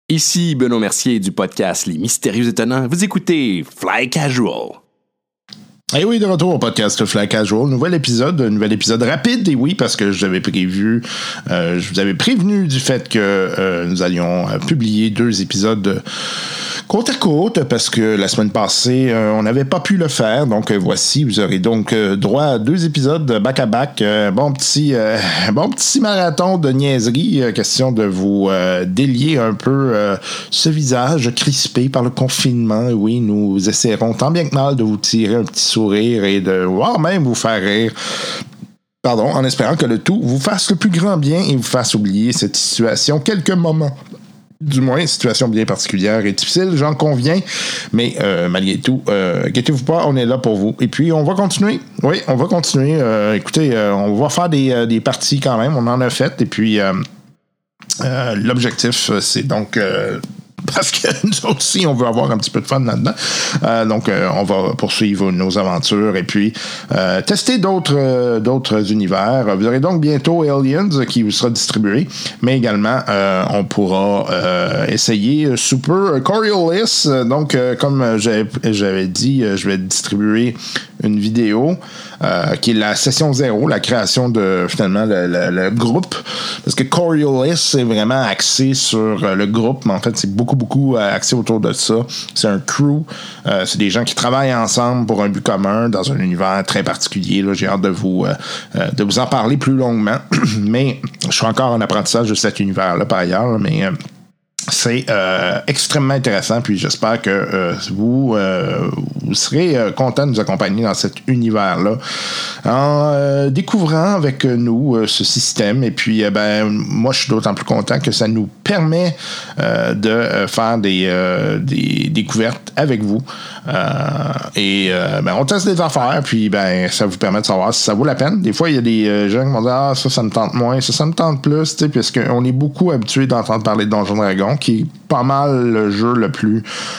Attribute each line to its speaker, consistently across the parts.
Speaker 1: Ici Benoît Mercier du podcast Les Mystérieux Étonnants. Vous écoutez Fly Casual.
Speaker 2: Et oui, de retour au podcast Fly Casual. Nouvel épisode rapide. Et oui, parce que je vous avais prévenu du fait que nous allions publier 2 épisodes côte à côte, parce que la semaine passée, on n'avait pas pu le faire. Donc voici, vous aurez donc droit à 2 épisodes back-à-back. Bon petit marathon de niaiserie. Question de vous délier un peu ce visage crispé par le confinement. Oui, nous essaierons tant bien que mal de vous tirer un petit sourire et de voire même vous faire rire. Pardon, en espérant que le tout vous fasse le plus grand bien et vous fasse oublier cette situation quelques moments. Du moins, situation bien particulière et difficile, j'en conviens. Mais malgré tout, inquiétez-vous pas, on est là pour vous. Et puis, on va continuer. Oui, on va continuer. Écoutez, on va faire des parties quand même. On en a fait. Et puis, l'objectif, c'est donc... parce que nous aussi, on veut avoir un petit peu de fun là-dedans. Donc, on va poursuivre nos aventures et puis tester d'autres univers. Vous aurez donc bientôt Aliens qui vous sera distribué, mais également, on pourra essayer sous peu Coriolis. Donc, comme j'avais dit, je vais distribuer une vidéo qui est la session 0, la création de, finalement, le groupe. Parce que Coriolis, c'est vraiment axé sur le groupe, mais en fait, c'est beaucoup axé autour de ça. C'est un crew. C'est des gens qui travaillent ensemble pour un but commun dans un univers très particulier. Là, j'ai hâte de vous en parler plus longuement. Mais je suis encore en apprentissage de cet univers-là, par ailleurs. Mais... c'est extrêmement intéressant, puis j'espère que vous serez content de nous accompagner dans cet univers-là en découvrant avec nous ce système. Et puis, moi, je suis d'autant plus content que ça nous permet de faire des découvertes avec vous. On teste des affaires, puis ça vous permet de savoir si ça vaut la peine. Des fois, il y a des gens qui vont dire « ça me tente moins, ça me tente plus », puisqu'on est beaucoup habitué d'entendre parler de Donjons Dragons, qui est pas mal le jeu le plus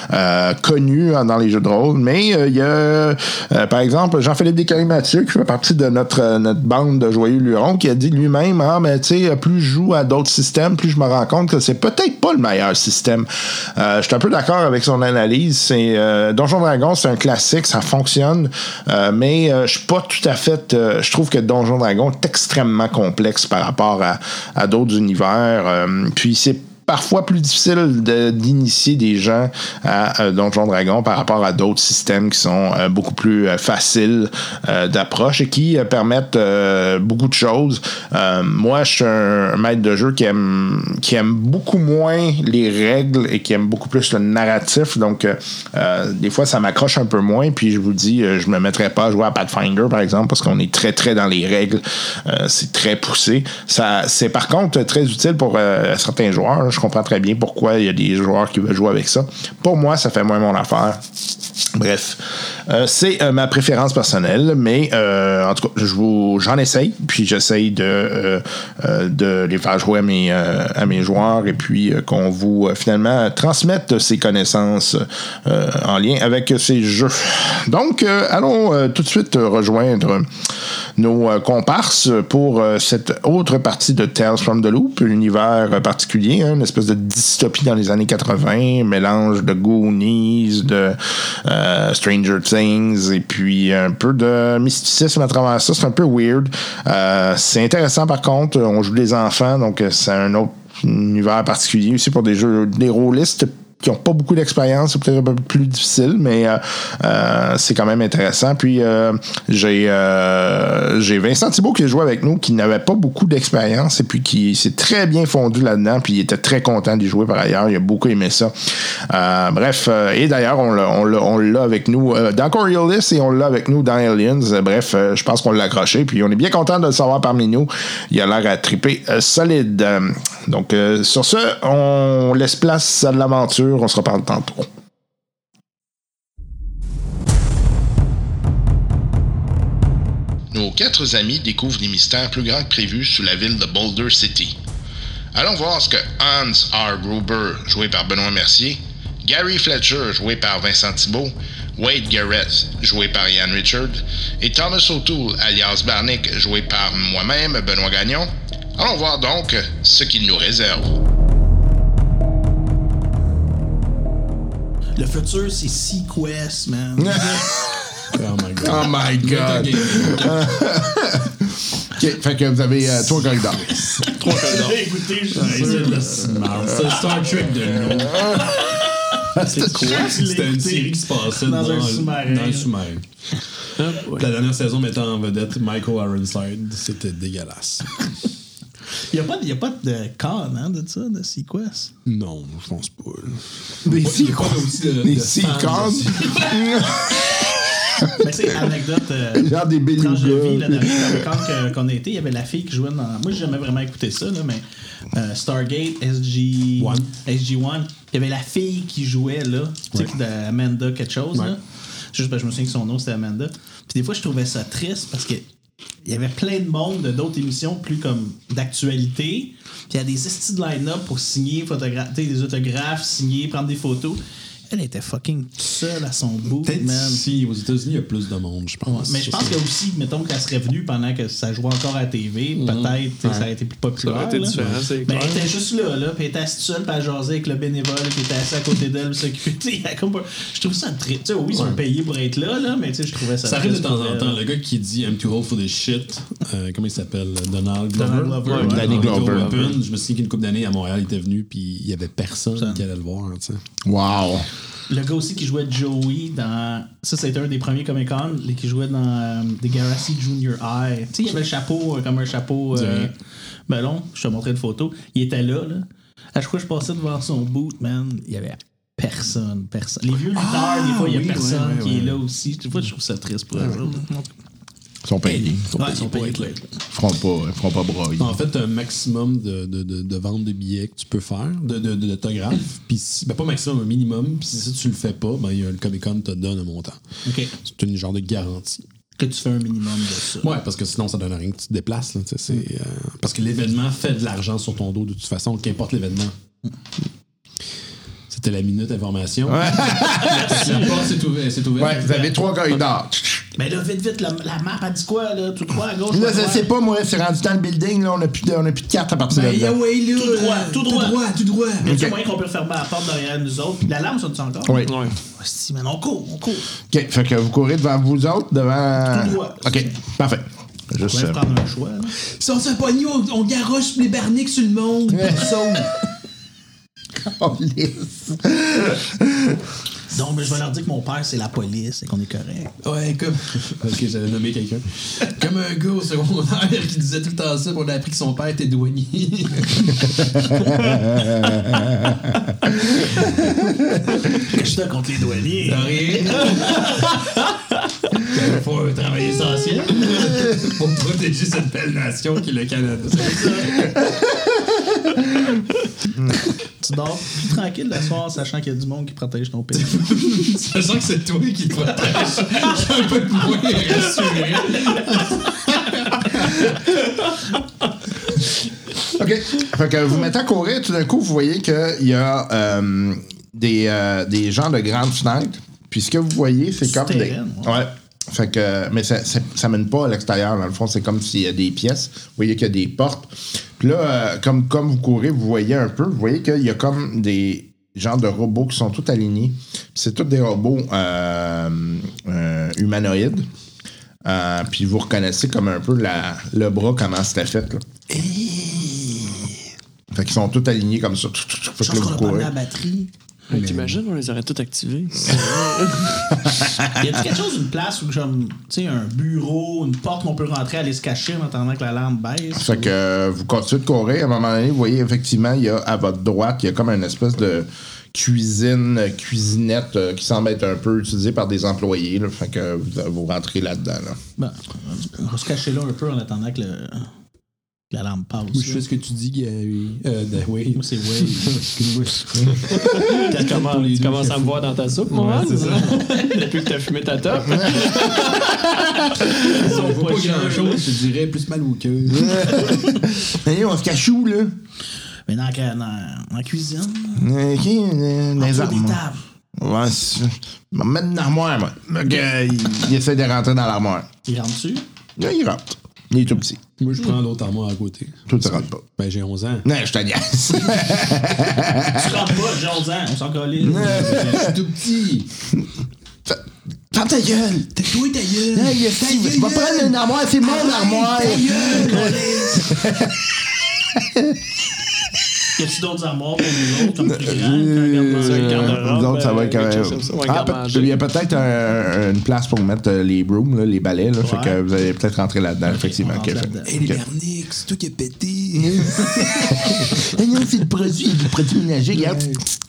Speaker 2: connu dans les jeux de rôle. Mais il y a, par exemple, Jean-Philippe Descaries-Mathieu, qui fait partie de notre bande de joyeux lurons, qui a dit lui-même, plus je joue à d'autres systèmes, plus je me rends compte que c'est peut-être pas le meilleur système. Je suis un peu d'accord avec son analyse. C'est Donjons Dragons, c'est un classique, ça fonctionne, mais je suis pas tout à fait... je trouve que Donjons Dragons est extrêmement complexe par rapport à d'autres univers. Puis c'est parfois plus difficile d'initier des gens à Donjons Dragons par rapport à d'autres systèmes qui sont beaucoup plus faciles d'approche et qui permettent beaucoup de choses. Moi, je suis un maître de jeu qui aime beaucoup moins les règles et qui aime beaucoup plus le narratif. Donc, des fois, ça m'accroche un peu moins. Puis, je vous dis, je me mettrais pas à jouer à Pathfinder, par exemple, parce qu'on est très, très dans les règles. C'est très poussé. C'est par contre très utile pour certains joueurs. Je comprends très bien pourquoi il y a des joueurs qui veulent jouer avec ça. Pour moi, ça fait moins mon affaire. Bref, c'est ma préférence personnelle, mais en tout cas, j'en essaye, puis j'essaye de les faire jouer à mes joueurs et puis qu'on vous finalement transmette ces connaissances en lien avec ces jeux. Donc, allons tout de suite rejoindre nos comparses pour cette autre partie de Tales from the Loop, un univers particulier, une espèce de dystopie dans les années 80, mélange de Goonies, de Stranger Things, et puis un peu de mysticisme à travers ça. C'est un peu weird. C'est intéressant par contre. On joue des enfants, donc c'est un autre univers particulier aussi pour des rôlistes qui n'ont pas beaucoup d'expérience, c'est peut-être un peu plus difficile, mais c'est quand même intéressant. Puis j'ai Vincent Thibault qui a joué avec nous, qui n'avait pas beaucoup d'expérience et puis qui s'est très bien fondu là-dedans, puis il était très content d'y jouer par ailleurs, il a beaucoup aimé ça. Bref, et d'ailleurs, on l'a avec nous dans Coriolis et on l'a avec nous dans Aliens. Bref, je pense qu'on l'a accroché, puis on est bien content de le savoir parmi nous. Il a l'air à triper solide. Donc, sur ce, on laisse place à l'aventure. On se reparle tantôt.
Speaker 3: Nos 4 amis découvrent des mystères plus grands que prévus sous la ville de Boulder City. Allons voir ce que Hans R. Gruber, joué par Benoît Mercier, Gary Fletcher, joué par Vincent Thibault, Wade Garrett, joué par Ian Richard, et Thomas O'Toole, alias Barnick, joué par moi-même, Benoît Gagnon. Allons voir donc ce qu'il nous réserve.
Speaker 4: Le futur, c'est Sequest, man.
Speaker 5: Oh my God.
Speaker 2: Oh my God. OK, fait que vous avez 3 corridors.
Speaker 4: 3 corridors. Écoutez,
Speaker 5: C'est Star Trek de nous.
Speaker 4: c'est quoi?
Speaker 5: C'était une série qui se passait
Speaker 4: dans un sous-marin.
Speaker 5: Dans le sous-marin. La dernière saison mettant en vedette Michael Ironside. C'était dégueulasse.
Speaker 4: Il n'y a pas de con, hein, de ça, de Sequest.
Speaker 5: Non, je pense pas.
Speaker 2: Des
Speaker 5: Des
Speaker 2: Seacons.
Speaker 4: Mais c'est anecdote.
Speaker 2: Genre des
Speaker 4: Quand je vis
Speaker 2: belugas.
Speaker 4: la dernière Comic-Con qu'on a été, il y avait la fille qui jouait dans. Moi, j'ai jamais vraiment écouté ça, là, mais Stargate, SG1. Il y avait la fille qui jouait là, tu sais, Amanda quelque chose. Là. Juste parce que je me souviens que son nom c'était Amanda. Puis des fois, je trouvais ça triste parce que il y avait plein de monde d'autres émissions plus comme d'actualité. Puis il y a des estis de line-up pour signer, des autographes, signer, prendre des photos. Elle était fucking seule à son bout, man.
Speaker 5: Si, aux États-Unis, il y a plus de monde, je pense.
Speaker 4: Mais je pense que aussi, mettons qu'elle serait venue pendant que ça jouait encore à la TV, peut-être ça aurait été plus populaire.
Speaker 6: Ça aurait été différent, c'est
Speaker 4: mais
Speaker 6: clair.
Speaker 4: elle était juste là, puis elle était assise seule, puis elle jasait avec le bénévole qui était assis à côté d'elle, puis s'occupait. Je trouve ça très. Tu sais, oui, ils sont payés pour être là, mais tu sais, je trouvais ça.
Speaker 5: Ça arrive de temps en temps. Le gars qui dit I'm too old for this shit, comment il s'appelle? Donald Glover.
Speaker 2: Danny Glover.
Speaker 5: Je me souviens qu'une couple d'années à Montréal, il était venu, puis il y avait personne qui allait le voir. Tu sais.
Speaker 2: Wow.
Speaker 4: Le gas aussi qui jouait Joey dans. Ça, c'était un des premiers Comic-Con, qui jouait dans Degrassi Junior High. Tu sais, il avait le chapeau, comme un chapeau. Ben non, je te montrais une photo. Il était là. À chaque fois que je passais devant son boot, man, il y avait personne. Les vieux lutteurs, des fois, il y a personne qui est là aussi. Des fois, je trouve ça triste pour eux.
Speaker 2: Ils sont payés.
Speaker 4: Ils sont payés.
Speaker 2: Ils feront pas broyer.
Speaker 5: En fait, un maximum de vente de billets que tu peux faire, d'autographes, puis pas maximum, un minimum, puis si tu le fais pas, ben, le Comic-Con te donne un montant.
Speaker 4: OK.
Speaker 5: C'est une genre de garantie.
Speaker 4: Que tu fais un minimum de ça.
Speaker 5: Ouais, parce que sinon, ça donne rien que tu te déplaces. Là, parce que l'événement fait de l'argent sur ton dos de toute façon, qu'importe l'événement. C'était la minute information. La porte s'est ouverte.
Speaker 2: Ouais, vous avez 3 corridors.
Speaker 4: Mais là, vite, la map, elle dit quoi, là? Tout droit, à gauche,
Speaker 2: Là,
Speaker 4: à
Speaker 2: je
Speaker 4: droite?
Speaker 2: sais pas, moi, c'est rendu dans le building, là, on a plus de cartes à partir de là.
Speaker 4: Tout droit. Mais
Speaker 2: Ok.
Speaker 4: tu moyen qu'on peut fermer la porte derrière nous autres. Puis l'alarme sonne-tu encore?
Speaker 2: Oui.
Speaker 6: Ouais.
Speaker 4: Hostie, man, on court.
Speaker 2: OK, fait que vous courez devant vous autres, devant...
Speaker 4: Tout droit.
Speaker 2: OK, parfait.
Speaker 4: On
Speaker 2: Juste...
Speaker 4: va prendre un choix, là.
Speaker 5: Si on s'est pogné, on garoche les barniques sur le monde.
Speaker 2: Oh, lisse.
Speaker 4: Donc, ben, je vais leur dire que mon père, c'est la police et qu'on est correct.
Speaker 5: Ouais, comme. Ok, j'avais nommé quelqu'un. Comme un gars au secondaire qui disait tout le temps ça, puis on a appris que son père était douanier.
Speaker 4: Je suis là contre les douaniers.
Speaker 5: Rien. Il faut un travail essentiel pour protéger cette belle nation qui est le Canada.
Speaker 4: Tu dors plus tranquille le soir, sachant qu'il y a du monde qui protège ton pays.
Speaker 5: Sachant que c'est toi qui te protège, je suis un peu moins rassuré.
Speaker 2: OK. Fait que vous mettez à courir, tout d'un coup, vous voyez qu'il y a des gens de grandes fenêtres. Puis ce que vous voyez, c'est comme des...
Speaker 4: Souterraine,
Speaker 2: Ouais. Fait que, mais ça mène pas à l'extérieur, dans le fond. C'est comme s'il y a des pièces. Vous voyez qu'il y a des portes. Puis là, comme vous courez, vous voyez un peu. Vous voyez qu'il y a comme des genres de robots qui sont tous alignés. Puis c'est tous des robots humanoïdes. Puis vous reconnaissez comme un peu le bras, comment c'était fait. Là. Fait qu'ils sont tous alignés comme ça. Fait
Speaker 4: Je
Speaker 2: que là,
Speaker 4: pense qu'on
Speaker 2: vous
Speaker 4: a pas mis
Speaker 2: courez.
Speaker 4: la batterie.
Speaker 6: T'imagines, on les aurait tous activés.
Speaker 4: Y a quelque chose, une place où, comme, tu sais, un bureau, une porte qu'on peut rentrer, aller se cacher en attendant que l'alarme baisse?
Speaker 2: Fait que vous continuez de courir. À un moment donné, vous voyez effectivement, il y a à votre droite, il y a comme une espèce de cuisinette qui semble être un peu utilisée par des employés. Là. Fait que vous rentrez là-dedans. Là.
Speaker 4: Ben, on va se cacher là un peu en attendant que l'alarme passe.
Speaker 5: Oui, je sais ce que tu dis, Gary. Oui.
Speaker 4: Moi, c'est Wade.
Speaker 5: Excuse-moi.
Speaker 6: Tu commences à me voir dans ta soupe, moi.
Speaker 5: Ouais, c'est ça.
Speaker 6: Depuis que t'as fumé ta top.
Speaker 5: On voit pas grand-chose, je te dirais, plus mal au cœur.
Speaker 2: Hey, on se cache où, là?
Speaker 4: Mais dans la cuisine.
Speaker 2: OK,
Speaker 4: En
Speaker 2: les
Speaker 4: dessous des
Speaker 2: armoires.
Speaker 4: tables.
Speaker 2: Ouais, je vais me mettre une armoire, moi. Il essaie de rentrer dans l'armoire.
Speaker 4: Il rentre dessus.
Speaker 2: Là, il rentre. Il est tout petit.
Speaker 5: Moi, je prends l'autre armoire à côté.
Speaker 2: Toi, tu rentres pas.
Speaker 5: Ben, j'ai 11 ans.
Speaker 2: Non, je te niaise.
Speaker 4: Tu rentres pas, j'ai 11 ans, on s'en calait.
Speaker 5: Je suis tout petit.
Speaker 2: Ferme ta gueule.
Speaker 5: Toi, ta gueule.
Speaker 2: Hey, tu vas prendre une armoire, c'est mon armoire.
Speaker 4: Y a-tu d'autres armoires pour nous autres, comme plus grands?
Speaker 2: Nous autres, ça va être quand même. Il y a peut-être une place pour mettre les brooms, là, les balais. Là, fait que vous allez peut-être rentrer là-dedans, effectivement.
Speaker 4: on rentre là-dedans.
Speaker 5: Hey, les Bernick, c'est toi qui as pété.
Speaker 2: Non, c'est le produit ménager, regarde.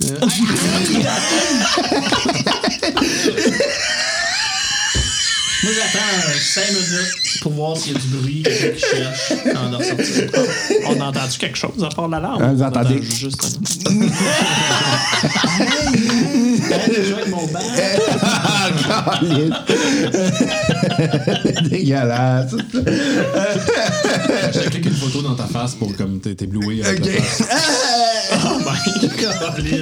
Speaker 4: Moi, j'attends 5 minutes pour voir s'il y a du bruit, quelqu'un qui cherche avant de ressortir.
Speaker 6: On a entendu quelque chose à part l'alarme?
Speaker 2: Vous entendez?
Speaker 6: Juste...
Speaker 4: Je joue avec mon bat.
Speaker 2: Dégueulasse.
Speaker 5: Je clique une photo dans ta face pour comme t'éblouir avec la face.
Speaker 4: Oh my God! Si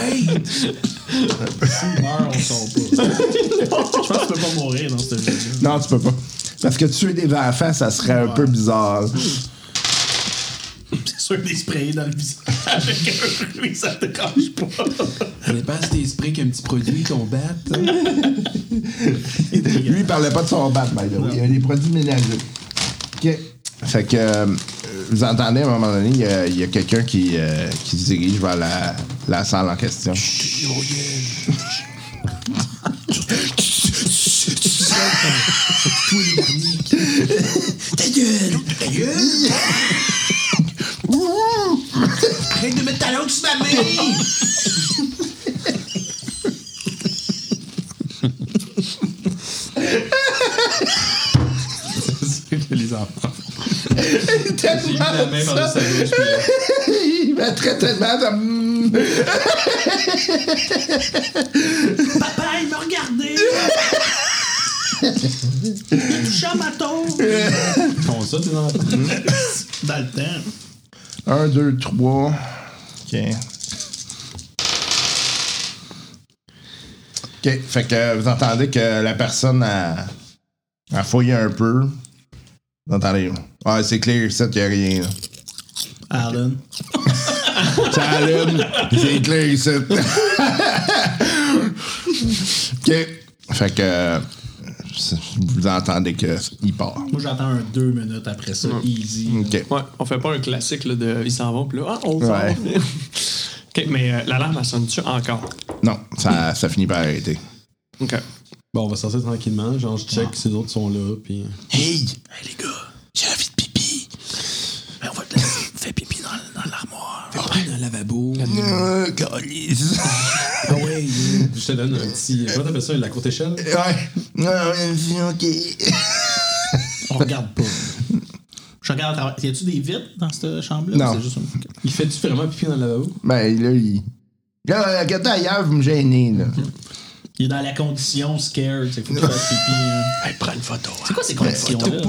Speaker 4: meurt, on sort pas. Je pense que tu peux pas mourir dans ce jeu-là.
Speaker 2: Non, tu peux pas. Parce que tuer des enfants, ça serait un peu bizarre.
Speaker 4: C'est sûr que des sprays dans le visage avec un bruit, ça te cache pas.
Speaker 5: Ça dépend si t'es spray qu'un petit produit, ton bat.
Speaker 2: Lui, il parlait pas de son bat, by the way. Il y a des produits ménagers. OK. Fait que vous entendez, à un moment donné, il y a quelqu'un qui se dirige vers la salle en question. Ta gueule! Ta gueule! Arrête de mettre ta langue sur ma main!
Speaker 5: Les enfants.
Speaker 2: Tellement
Speaker 5: la main par le sandwich,
Speaker 2: il mettrait tellement de...
Speaker 4: Papa, il m'a regardé! Il a touché à ma tombe!
Speaker 5: Ils font ça, tes enfants?
Speaker 4: Dans le temps.
Speaker 2: 1, 2, 3. OK. OK. Fait que vous entendez que la personne a fouillé un peu. Vous entendez? Ouais, c'est clair, ici, qu'il n'y a rien. Là.
Speaker 4: Alan.
Speaker 2: Ça allume. C'est clair, ici. OK. Fait que vous entendez qu'il part.
Speaker 4: Moi, j'attends un 2 minutes après ça, easy.
Speaker 2: OK.
Speaker 6: Ouais, on fait pas un classique là, de ils s'en vont, puis là, on s'en va.
Speaker 2: Ouais.
Speaker 6: OK, mais l'alarme, elle sonne-tu encore?
Speaker 2: Non, ça finit par arrêter.
Speaker 6: OK.
Speaker 5: Bon, on va sortir tranquillement. Genre, je check si les autres sont là, puis...
Speaker 2: Hey les gars, j'ai envie de pipi.
Speaker 4: Ben, on va te faire pipi dans l'armoire.
Speaker 5: Fais pas dans le lavabo.
Speaker 2: Calice.
Speaker 5: Ah ouais, je te donne un petit... Comment t'appelles ça, la courte échelle?
Speaker 2: Ouais. OK.
Speaker 4: On regarde pas. Je regarde. Y a-tu des vitres dans cette chambre-là?
Speaker 2: Non.
Speaker 4: C'est juste un...
Speaker 5: Il fait-tu vraiment pipi dans le lavabo?
Speaker 2: Ben là, Là, regardez ailleurs, vous me gênez, là.
Speaker 4: Il est dans la condition scared. C'est faut qu'il fasse pipi. Hein.
Speaker 6: Hey, prends une photo.
Speaker 4: C'est quoi ces conditions-là?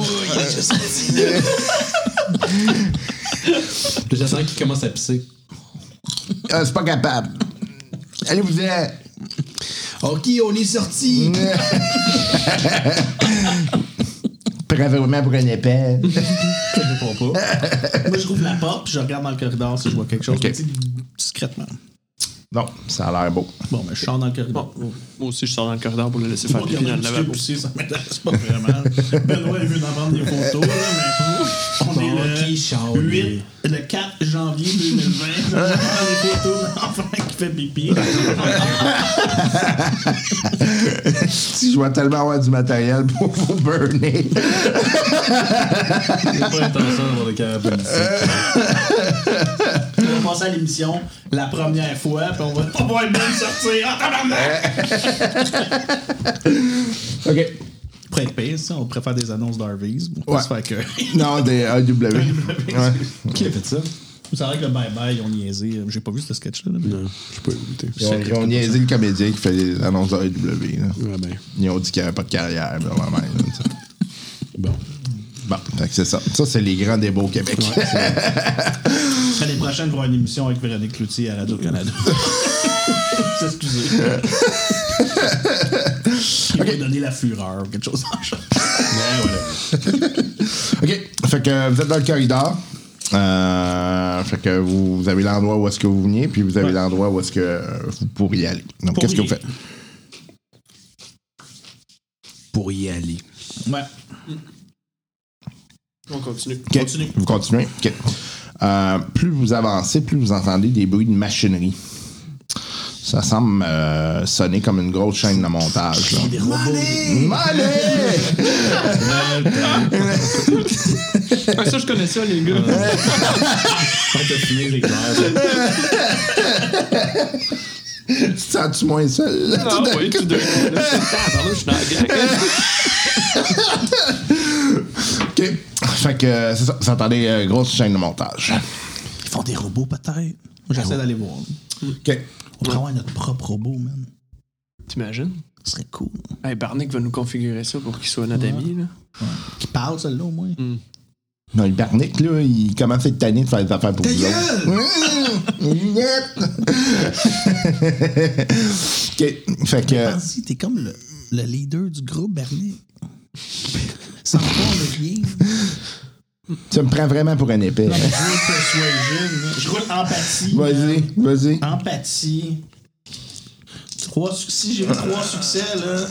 Speaker 5: J'attends qu'il commence à pisser.
Speaker 2: Ah, c'est pas capable. Allez-vous-en.
Speaker 5: OK, on est sorti.
Speaker 2: Prends vraiment pour un épais.
Speaker 5: Je réponds pas.
Speaker 4: Moi, je rouvre la porte puis je regarde dans le corridor si je vois quelque chose.
Speaker 2: Ok.
Speaker 4: Discrètement.
Speaker 2: Non, ça a l'air beau.
Speaker 4: Bon, mais je sors dans le corridor.
Speaker 6: Bon, moi aussi, je sors dans le corridor pour le laisser faire
Speaker 4: Moi,
Speaker 6: pipi dans le
Speaker 4: regarder
Speaker 6: lavabo.
Speaker 4: pousser, ça m'intéresse pas vraiment. Benoît est venu d'en prendre des photos, là, mais on est le 8, le 4 janvier 2020. Je vais prendre des photos d'un enfant qui fait pipi.
Speaker 2: Si je vais tellement avoir du matériel pour vous burner.
Speaker 5: J'ai pas l'intention d'avoir des carabines ici.
Speaker 4: On va passer à l'émission la première fois, puis on va voir le même sortir. Ah, tabarnak!
Speaker 2: OK.
Speaker 4: Pourrait être pire, ça. On préfère des annonces d'Harvey's pour pas
Speaker 2: Ouais.
Speaker 4: se faire que.
Speaker 2: Non, des AW. Ouais.
Speaker 5: Qui a fait ça?
Speaker 4: C'est vrai que le bye-bye, ils ont niaisé. J'ai pas vu ce sketch-là. Mais...
Speaker 5: Non, je peux écouter.
Speaker 2: Ils ont niaisé le comédien qui fait les annonces de AW.
Speaker 5: Ouais, ben.
Speaker 2: Ils ont dit qu'il n'y avait pas de carrière. Vraiment,
Speaker 5: Bon.
Speaker 2: bon, fait que c'est ça. Ça, c'est les grands débats au Québec.
Speaker 4: L'année prochaine, il y aura une émission avec Véronique Cloutier à Radio-Canada. Excusez. Il va donner la fureur ou quelque chose dans le genre.
Speaker 5: Ouais, voilà.
Speaker 2: OK. Fait que vous êtes dans le corridor. Fait que vous avez l'endroit où est-ce que vous veniez, puis vous avez l'endroit où est-ce que vous pourriez aller. Donc, qu'est-ce que vous faites?
Speaker 1: Pour y aller.
Speaker 4: Ouais.
Speaker 6: On continue.
Speaker 2: Okay. Vous continuez? OK. Plus vous avancez, plus vous entendez des bruits de machinerie. Ça semble sonner comme une grosse chaîne de montage. Là.
Speaker 6: Ça, je connais ça, les gars.
Speaker 5: Quand t'as fumé les clairs.
Speaker 2: Tu te sens-tu moins seul?
Speaker 6: Ah oui, tout d'un coup. Je suis dans la gang.
Speaker 2: OK. Fait que c'est ça. Vous entendez grosse chaîne de montage.
Speaker 4: Ils font des robots, peut-être. Moi, j'essaie d'aller voir.
Speaker 2: OK.
Speaker 4: On pourrait avoir notre propre robot, man.
Speaker 6: T'imagines?
Speaker 4: Ce serait cool.
Speaker 6: Hey, Barnick va nous configurer ça pour qu'il soit notre ami. Là.
Speaker 4: Ouais. Qui parle, celle-là, au moins.
Speaker 2: Non, le Barnick, là, il commence à être tanné de faire des affaires pour vous autres. OK. Fait que...
Speaker 4: Pense-y, t'es comme le leader du groupe, Bernick. Sans pas le bien.
Speaker 2: Tu me prends vraiment pour un épais.
Speaker 4: Non, mais je veux que tu sois jeune. Je roule empathie.
Speaker 2: Vas-y.
Speaker 4: Empathie. Si j'ai 3 succès, là.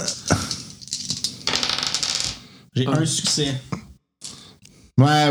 Speaker 4: J'ai un succès.
Speaker 2: Ouais.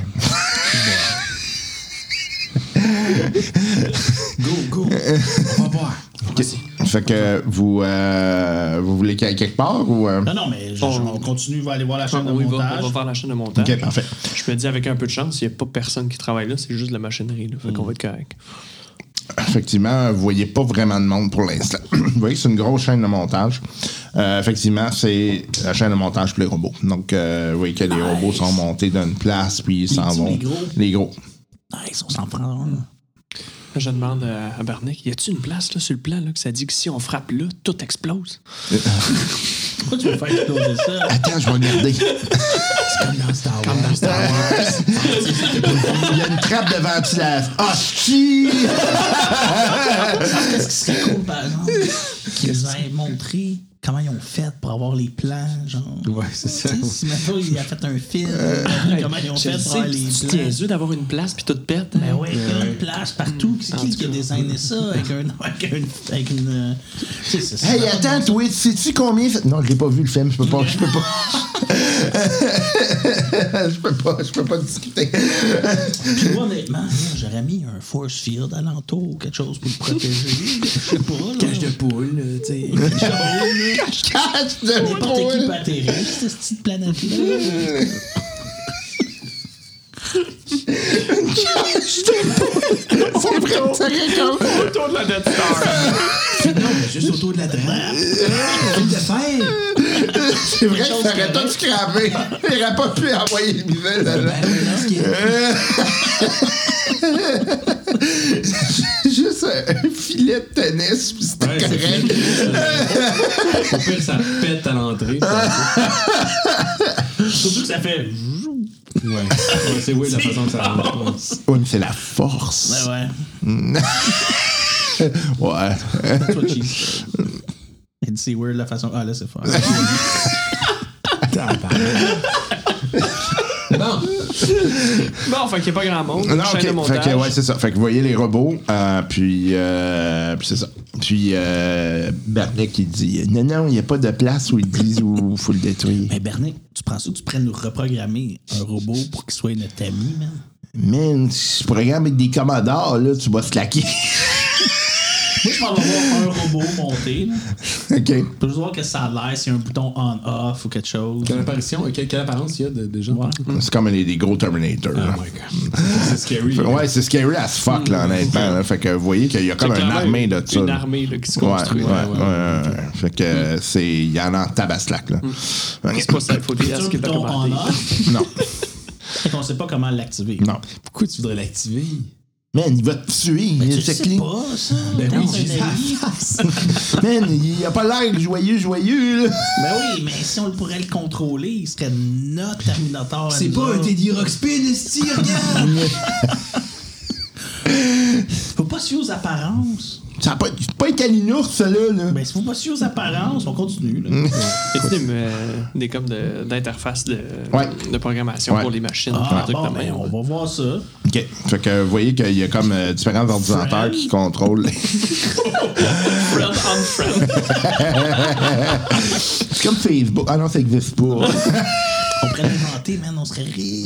Speaker 4: Go. On va voir.
Speaker 2: Okay. Fait que vous voulez qu'il y ait quelque part ou...
Speaker 4: Non, mais on continue, va aller voir la chaîne de montage.
Speaker 6: On va voir la chaîne de montage.
Speaker 2: OK, parfait.
Speaker 6: Je me dis, avec un peu de chance, il n'y a pas personne qui travaille là, c'est juste de la machinerie. Là, fait qu'on va être correct.
Speaker 2: Effectivement, vous voyez pas vraiment de monde pour l'instant. Vous voyez que c'est une grosse chaîne de montage. Effectivement, c'est la chaîne de montage pour les robots. Donc, vous voyez que les robots sont montés d'une place, puis ils s'en vont. Les gros.
Speaker 4: Nice, on s'en prend un.
Speaker 6: Je demande à Barnick, y a-t-il une place là, sur le plan là, que ça dit que si on frappe là, tout explose?
Speaker 4: Pourquoi tu veux faire exploser ça?
Speaker 2: Attends, je vais regarder.
Speaker 4: C'est comme dans Star Wars.
Speaker 2: Il y a une trappe de ventilation. Ah, si!
Speaker 4: Qu'est-ce qui serait cool, par exemple, qu'ils aient montré comment ils ont fait pour avoir les plans, genre.
Speaker 5: Ouais, c'est ça.
Speaker 4: Si maintenant il a fait un film, comment ils ont fait pour avoir les
Speaker 6: C'est
Speaker 4: plans.
Speaker 6: niaiseux d'avoir une place puis tout pète.
Speaker 4: Ben ouais, une place partout. C'est qui a designé ça avec une.
Speaker 2: Hey, attends, toi, sais-tu combien... Non, je l'ai pas vu, le film. Je peux pas discuter.
Speaker 4: Puis moi, honnêtement, j'aurais mis un force field alentour ou quelque chose pour le protéger. Je sais pas.
Speaker 6: Cage de poule, tu sais.
Speaker 2: Cache de
Speaker 4: N'importe qui peut atterrir sur cette petite planète-là.
Speaker 2: C'est vrai, ça récolte.
Speaker 6: Autour de la Death Star.
Speaker 4: Non, mais juste autour de la trappe. De fer.
Speaker 2: C'est vrai que ça aurait tout scrappé. Il n'aurait pas pu envoyer le missile là. Juste un filet de tennis, puis c'était correct.
Speaker 5: Au pire, ça pète à l'entrée.
Speaker 4: Surtout que ça fait.
Speaker 5: Ouais, c'est oui la façon que ça rentre.
Speaker 2: Oui, mais c'est la force.
Speaker 4: Ouais.
Speaker 2: Ouais.
Speaker 4: That's what she said. Il dit c'est weird la façon. Ah là, c'est fort.
Speaker 6: Bon, fait qu'il n'y a pas grand monde.
Speaker 2: Non,
Speaker 6: Chaîne de
Speaker 2: ok.
Speaker 6: montage.
Speaker 2: Fait que, ouais, c'est ça. Fait que vous voyez les robots, puis c'est ça. Puis Barnick, il dit non, il n'y a pas de place où ils disent où il faut le détruire.
Speaker 4: Mais Bernick, tu prends ça, tu pourrais nous reprogrammer un robot pour qu'il soit notre ami, man.
Speaker 2: Man, si je programme avec des Commodores, là, tu vas se claquer.
Speaker 4: Moi, je m'en vais voir un robot monter, là.
Speaker 2: OK.
Speaker 4: Pour juste voir que ça a l'air, s'il y a un bouton on-off ou quelque chose.
Speaker 5: Quelle apparence il y a déjà?
Speaker 4: Ouais.
Speaker 2: C'est comme des gros Terminator.
Speaker 5: Oh
Speaker 2: là.
Speaker 5: my god. C'est scary.
Speaker 2: Ouais, c'est scary as fuck, là, honnêtement. Là. Fait que vous voyez qu'il y a comme une armée de ça.
Speaker 6: Une armée là, qui se
Speaker 2: Ouais,
Speaker 6: construit.
Speaker 2: ouais. Fait que il y en a en tabaslac, là.
Speaker 6: C'est pas ça, il faut dire
Speaker 4: C'est
Speaker 6: ce
Speaker 4: un
Speaker 6: qui est
Speaker 4: bouton
Speaker 6: recommandé.
Speaker 4: on-off.
Speaker 2: Non.
Speaker 4: Fait qu'on sait pas comment l'activer.
Speaker 2: Non.
Speaker 5: Pourquoi tu voudrais l'activer?
Speaker 2: Man, il va te tuer.
Speaker 4: Mais
Speaker 2: Il
Speaker 4: tu
Speaker 2: est
Speaker 4: sais
Speaker 2: clean.
Speaker 4: pas, ça.
Speaker 5: Ben
Speaker 4: Dans
Speaker 5: oui,
Speaker 4: un
Speaker 5: j'ai
Speaker 4: ami.
Speaker 2: Man, il a pas l'air joyeux, là.
Speaker 4: Ben oui, mais si on pourrait le contrôler, il serait notre Terminator.
Speaker 5: C'est pas un Teddy Ruxpin, esti, regarde!
Speaker 4: Faut pas pas se fier aux apparences.
Speaker 2: Ça a pas, c'est pas un calinours, ça, là.
Speaker 4: Ben, si faut pas se fier aux apparences, on continue, là.
Speaker 6: Y a des comme d'interface de programmation
Speaker 2: Ouais.
Speaker 6: pour les machines?
Speaker 4: Ah,
Speaker 6: des trucs
Speaker 4: bon,
Speaker 6: de
Speaker 4: ben,
Speaker 6: même.
Speaker 4: on va voir ça.
Speaker 2: OK. Fait que vous voyez qu'il y a comme différents ordinateurs qui contrôlent.
Speaker 6: Friend on friend.
Speaker 2: C'est comme Facebook. Ah non, ça existe pas.
Speaker 4: On pourrait l'inventer, man, on serait riche.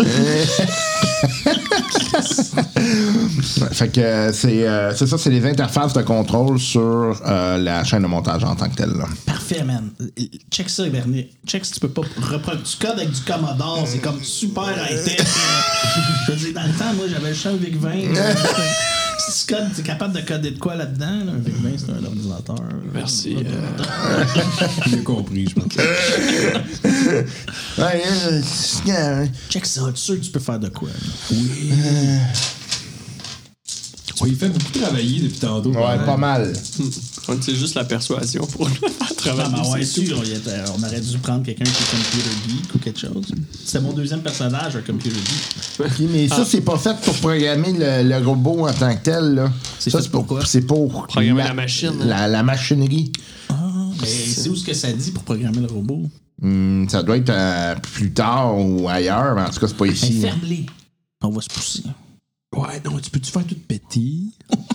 Speaker 2: Fait que c'est ça, c'est les interfaces de contrôle sur la chaîne de montage en tant que telle. Là.
Speaker 4: Parfait, man. Check ça, Bernie. Check si tu peux pas reprendre. Tu codes avec du Commodore, c'est comme super high-tech. Je veux dire, dans le temps, moi, j'avais juste un VIC-20. Si tu codes, t'es capable de coder de quoi là-dedans? Là? Un VIC-20, c'est un ordinateur.
Speaker 6: Merci.
Speaker 5: J'ai compris, je pense.
Speaker 4: Check ça, tu es sûr que tu peux faire de quoi? Là?
Speaker 5: Ouais, il fait beaucoup travailler depuis tantôt.
Speaker 2: Ouais, pas mal.
Speaker 6: C'est juste la persuasion pour le faire
Speaker 4: Ah,
Speaker 6: travailler.
Speaker 4: ben ouais,
Speaker 6: c'est
Speaker 4: sûr, on aurait dû prendre quelqu'un qui est computer geek ou quelque chose. C'était mon deuxième personnage, un computer geek.
Speaker 2: Okay, mais ça, c'est pas fait pour programmer le robot en tant que tel. Là.
Speaker 4: C'est
Speaker 2: ça,
Speaker 4: fait pour quoi?
Speaker 2: C'est pour
Speaker 6: Programmer la machine.
Speaker 2: La machinerie.
Speaker 4: Mais c'est où ce que ça dit pour programmer le robot?
Speaker 2: Ça doit être plus tard ou ailleurs, mais en tout cas, c'est pas ici.
Speaker 4: Ben, ferme-les. On va se pousser.
Speaker 5: Ouais, non, tu peux-tu faire tout petit?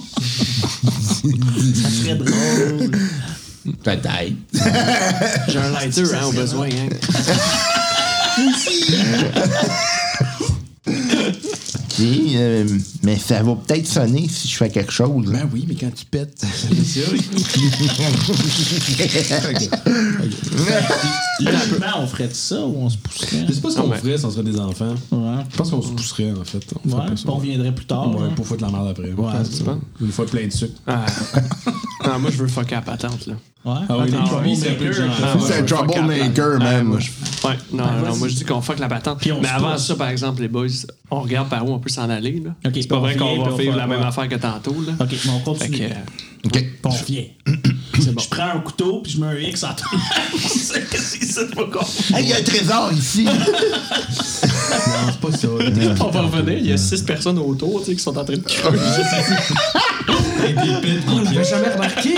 Speaker 4: Ça serait drôle.
Speaker 2: Peut-être.
Speaker 6: J'ai un lighter, hein, au besoin. Hein.
Speaker 2: OK, mais ça va peut-être sonner si je fais quelque chose. Là.
Speaker 5: Ben oui, mais quand tu pètes, c'est ça.
Speaker 4: Logiquement, on ferait ça ou on se pousserait?
Speaker 5: Je sais pas ce qu'on ferait si on serait des enfants.
Speaker 4: Ouais.
Speaker 5: Je pense qu'on se pousserait, en fait. On ferait
Speaker 4: Ouais,
Speaker 5: pas
Speaker 4: puis
Speaker 5: ça.
Speaker 4: on reviendrait plus tard.
Speaker 5: Ouais,
Speaker 4: hein.
Speaker 5: pour foutre la merde après.
Speaker 4: Ouais,
Speaker 6: Tu penses?
Speaker 5: Une fois plein de sucre.
Speaker 6: Ah. Non, moi, je veux fucker la patente, là.
Speaker 4: Ouais.
Speaker 5: Ah oui, les
Speaker 4: Attends,
Speaker 5: premiers, c'est un peu le genre.
Speaker 6: Ah,
Speaker 2: C'est un troublemaker, man.
Speaker 6: Moi, je dis qu'on fuck la patente.
Speaker 4: Puis on
Speaker 6: Mais
Speaker 4: se
Speaker 6: avant
Speaker 4: pousse.
Speaker 6: ça, par exemple, les boys, on regarde par où on peut s'en aller. Là.
Speaker 4: Ok,
Speaker 6: C'est pas
Speaker 4: puis on
Speaker 6: vrai qu'on
Speaker 4: vient,
Speaker 6: va
Speaker 4: puis
Speaker 6: vivre
Speaker 4: on
Speaker 6: la
Speaker 4: fait-
Speaker 6: même
Speaker 4: ouais.
Speaker 6: affaire que tantôt. Là.
Speaker 4: OK, mais on
Speaker 6: Fait
Speaker 4: continue.
Speaker 2: OK.
Speaker 4: Puis on revient. Je prends un couteau, puis je mets un X en tout. C'est que c'est ça, c'est pas con.
Speaker 2: Hey, il y a un trésor ici!
Speaker 5: Non, c'est pas ça.
Speaker 6: On va revenir, il y a 6 personnes autour qui sont en train de creuser.
Speaker 5: Il a jamais remarqué.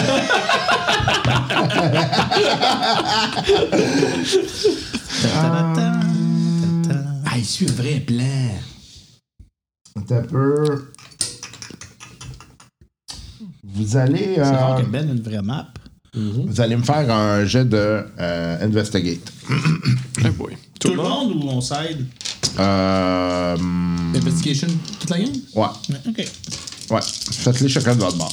Speaker 5: Ah, il suit un vrai plan.
Speaker 2: Un peu. Vous allez,
Speaker 4: C'est rare que Ben ait une vraie map.
Speaker 2: vous allez me faire un jet de Investigate.
Speaker 6: Ah, boy.
Speaker 4: Tout le monde ou on s'aide?
Speaker 5: Investigation, toute la gang?
Speaker 2: Ouais.
Speaker 4: OK.
Speaker 2: Ouais. Faites-les chacun de votre bord.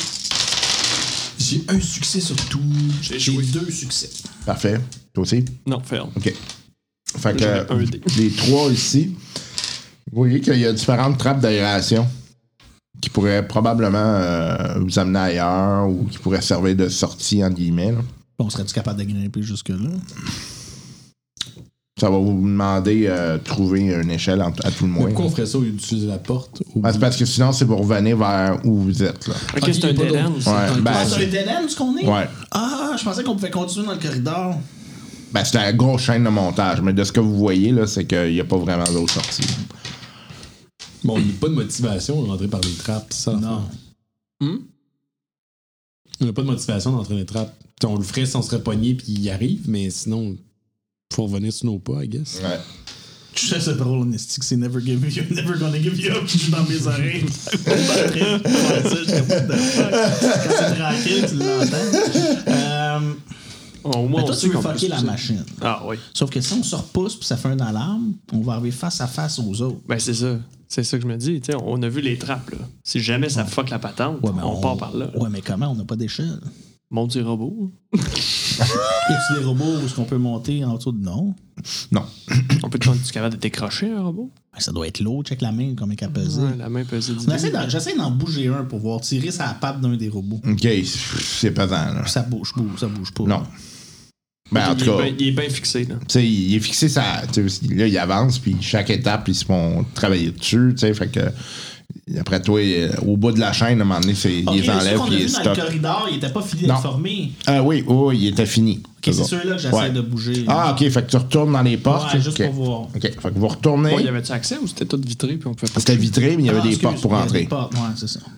Speaker 5: J'ai un succès sur tout.
Speaker 6: J'ai
Speaker 4: J'ai
Speaker 6: joué.
Speaker 4: 2 succès.
Speaker 2: Parfait. Toi aussi?
Speaker 6: Non, fail.
Speaker 2: OK. Fait
Speaker 6: J'aurais
Speaker 2: que
Speaker 6: un dé.
Speaker 2: les 3 ici, vous voyez qu'il y a différentes trappes d'aération qui pourraient probablement vous amener ailleurs ou qui pourraient servir de sortie, entre guillemets. Là.
Speaker 4: On serait-tu capable de grimper jusque-là?
Speaker 2: Ça va vous demander de trouver une échelle à tout le moins.
Speaker 5: Pourquoi on ferait ça au lieu d'utiliser la porte? Ou...
Speaker 2: C'est parce que sinon, c'est pour revenir vers où vous êtes. Là.
Speaker 6: Ok,
Speaker 5: Ok,
Speaker 6: c'est un
Speaker 5: pas
Speaker 6: dead end.
Speaker 5: d'autre.
Speaker 2: Ouais, ben,
Speaker 4: Ah, c'est un dead end, ce qu'on est?
Speaker 2: ouais.
Speaker 4: Ah, je pensais qu'on pouvait continuer dans le corridor.
Speaker 2: Ben, c'est la grosse chaîne de montage, mais de ce que vous voyez, là, c'est qu'il n'y a pas vraiment d'autre sortie.
Speaker 5: Bon, il n'y a pas de motivation de rentrer par les trappes, c'est ça?
Speaker 4: Non.
Speaker 5: Il n'y a pas de motivation d'entrer dans les trappes. T'sais, on le ferait si on serait pogné puis il arrive, mais sinon, faut revenir sur nos pas, I guess.
Speaker 2: Ouais.
Speaker 4: Je sais, c'est drôle, on est c'est never gonna give you up. Je suis dans mes oreilles. Ouais, ça, j'étais what the fuck. Quand c'est tranquille, tu l'entends.
Speaker 6: Au moins,
Speaker 4: Mais toi,
Speaker 6: on
Speaker 4: tu
Speaker 6: sait
Speaker 4: veux
Speaker 6: qu'on peut
Speaker 4: fucker
Speaker 6: se
Speaker 4: la
Speaker 6: pousser.
Speaker 4: machine.
Speaker 6: Ah oui.
Speaker 4: Sauf que si on se repousse puis ça fait un alarme, on va arriver face à face aux autres.
Speaker 6: Ben, c'est ça. C'est ça que je me dis. T'sais, on a vu les trappes. Là. Si jamais ça fuck la patente,
Speaker 4: Ouais, mais
Speaker 6: on part par là.
Speaker 4: Ouais, mais comment? On n'a pas d'échelle.
Speaker 6: Monte du robot.
Speaker 4: Y a-tu des robots où est-ce qu'on peut monter en dessous de non?
Speaker 2: Non.
Speaker 6: On peut être capable de décrocher un robot?
Speaker 4: Ben, ça doit être lourd, check la main comme elle a pesé.
Speaker 6: Ouais, la main pesée du
Speaker 4: J'essaie d'en bouger un pour voir tirer sa patte d'un des robots.
Speaker 2: OK, c'est pesant. Là.
Speaker 4: Ça bouge pas.
Speaker 2: Non. Ben, en tout cas,
Speaker 6: Il est bien fixé. Là.
Speaker 2: tu sais, il est fixé, là, il avance, puis chaque étape, ils se font travailler dessus, tu sais, fait que après toi, au bout de la chaîne, à un moment donné, ils
Speaker 4: Ok,
Speaker 2: les
Speaker 4: ceux
Speaker 2: enlèvent,
Speaker 4: qu'on a
Speaker 2: puis ils
Speaker 4: vu
Speaker 2: les
Speaker 4: dans le
Speaker 2: stockent.
Speaker 4: corridor, il était pas fini
Speaker 2: Non.
Speaker 4: d'être formé.
Speaker 2: Oui, il était fini.
Speaker 4: Ok, c'est ceux-là que j'essaie
Speaker 2: Ouais.
Speaker 4: de bouger.
Speaker 2: Ah, OK, fait que tu retournes dans les portes.
Speaker 4: Ouais, juste
Speaker 2: OK.
Speaker 4: pour voir.
Speaker 2: OK, fait que vous retournez.
Speaker 6: Ouais, y avait-tu accès ou c'était tout vitré puis on pouvait pas.
Speaker 2: C'était vitré, mais il y avait
Speaker 4: Ah,
Speaker 2: des
Speaker 4: excuse,
Speaker 2: portes pour
Speaker 4: il y a
Speaker 2: entrer.
Speaker 4: des portes, ouais, c'est ça.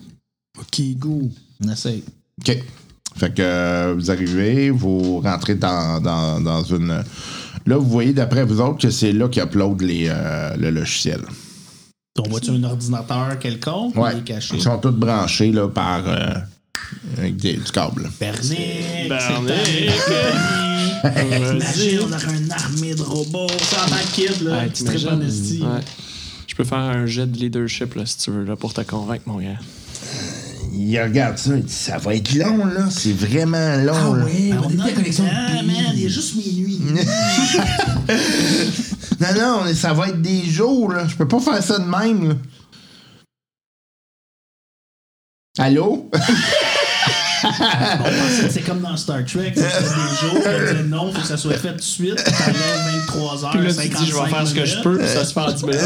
Speaker 5: OK, go.
Speaker 4: On essaye.
Speaker 2: OK. Fait que vous arrivez, vous rentrez dans une... Là, vous voyez d'après vous autres que c'est là qu'ils uploadent le logiciel.
Speaker 4: On voit-tu un ordinateur quelconque?
Speaker 2: Ouais.
Speaker 4: Il est caché.
Speaker 2: Ils sont tous branchés là, par... avec du câble.
Speaker 4: Bernick!
Speaker 6: Vas-y.
Speaker 4: Imagine, on aurait une armée de robots. Ça en tant que kid, là.
Speaker 6: Ouais,
Speaker 4: Tu serais pas en esti.
Speaker 6: Ouais. Je peux faire un jet de leadership là, si tu veux, là, pour te convaincre, mon gars.
Speaker 2: Il regarde ça, il dit ça va être long, là. C'est vraiment long. Là.
Speaker 4: Ben, on a la connexion. Ah, man, il est juste minuit.
Speaker 2: Non, ça va être des jours, là. Je peux pas faire ça de même, là. Allô?
Speaker 4: On pensait que c'est comme dans Star Trek, ça fait des jours, on dit non, faut que ça soit fait tout de suite, puis t'enlèves 23 heures.
Speaker 6: Puis là, tu dis, je vais faire ce que je peux, puis ça se fait en 10 minutes.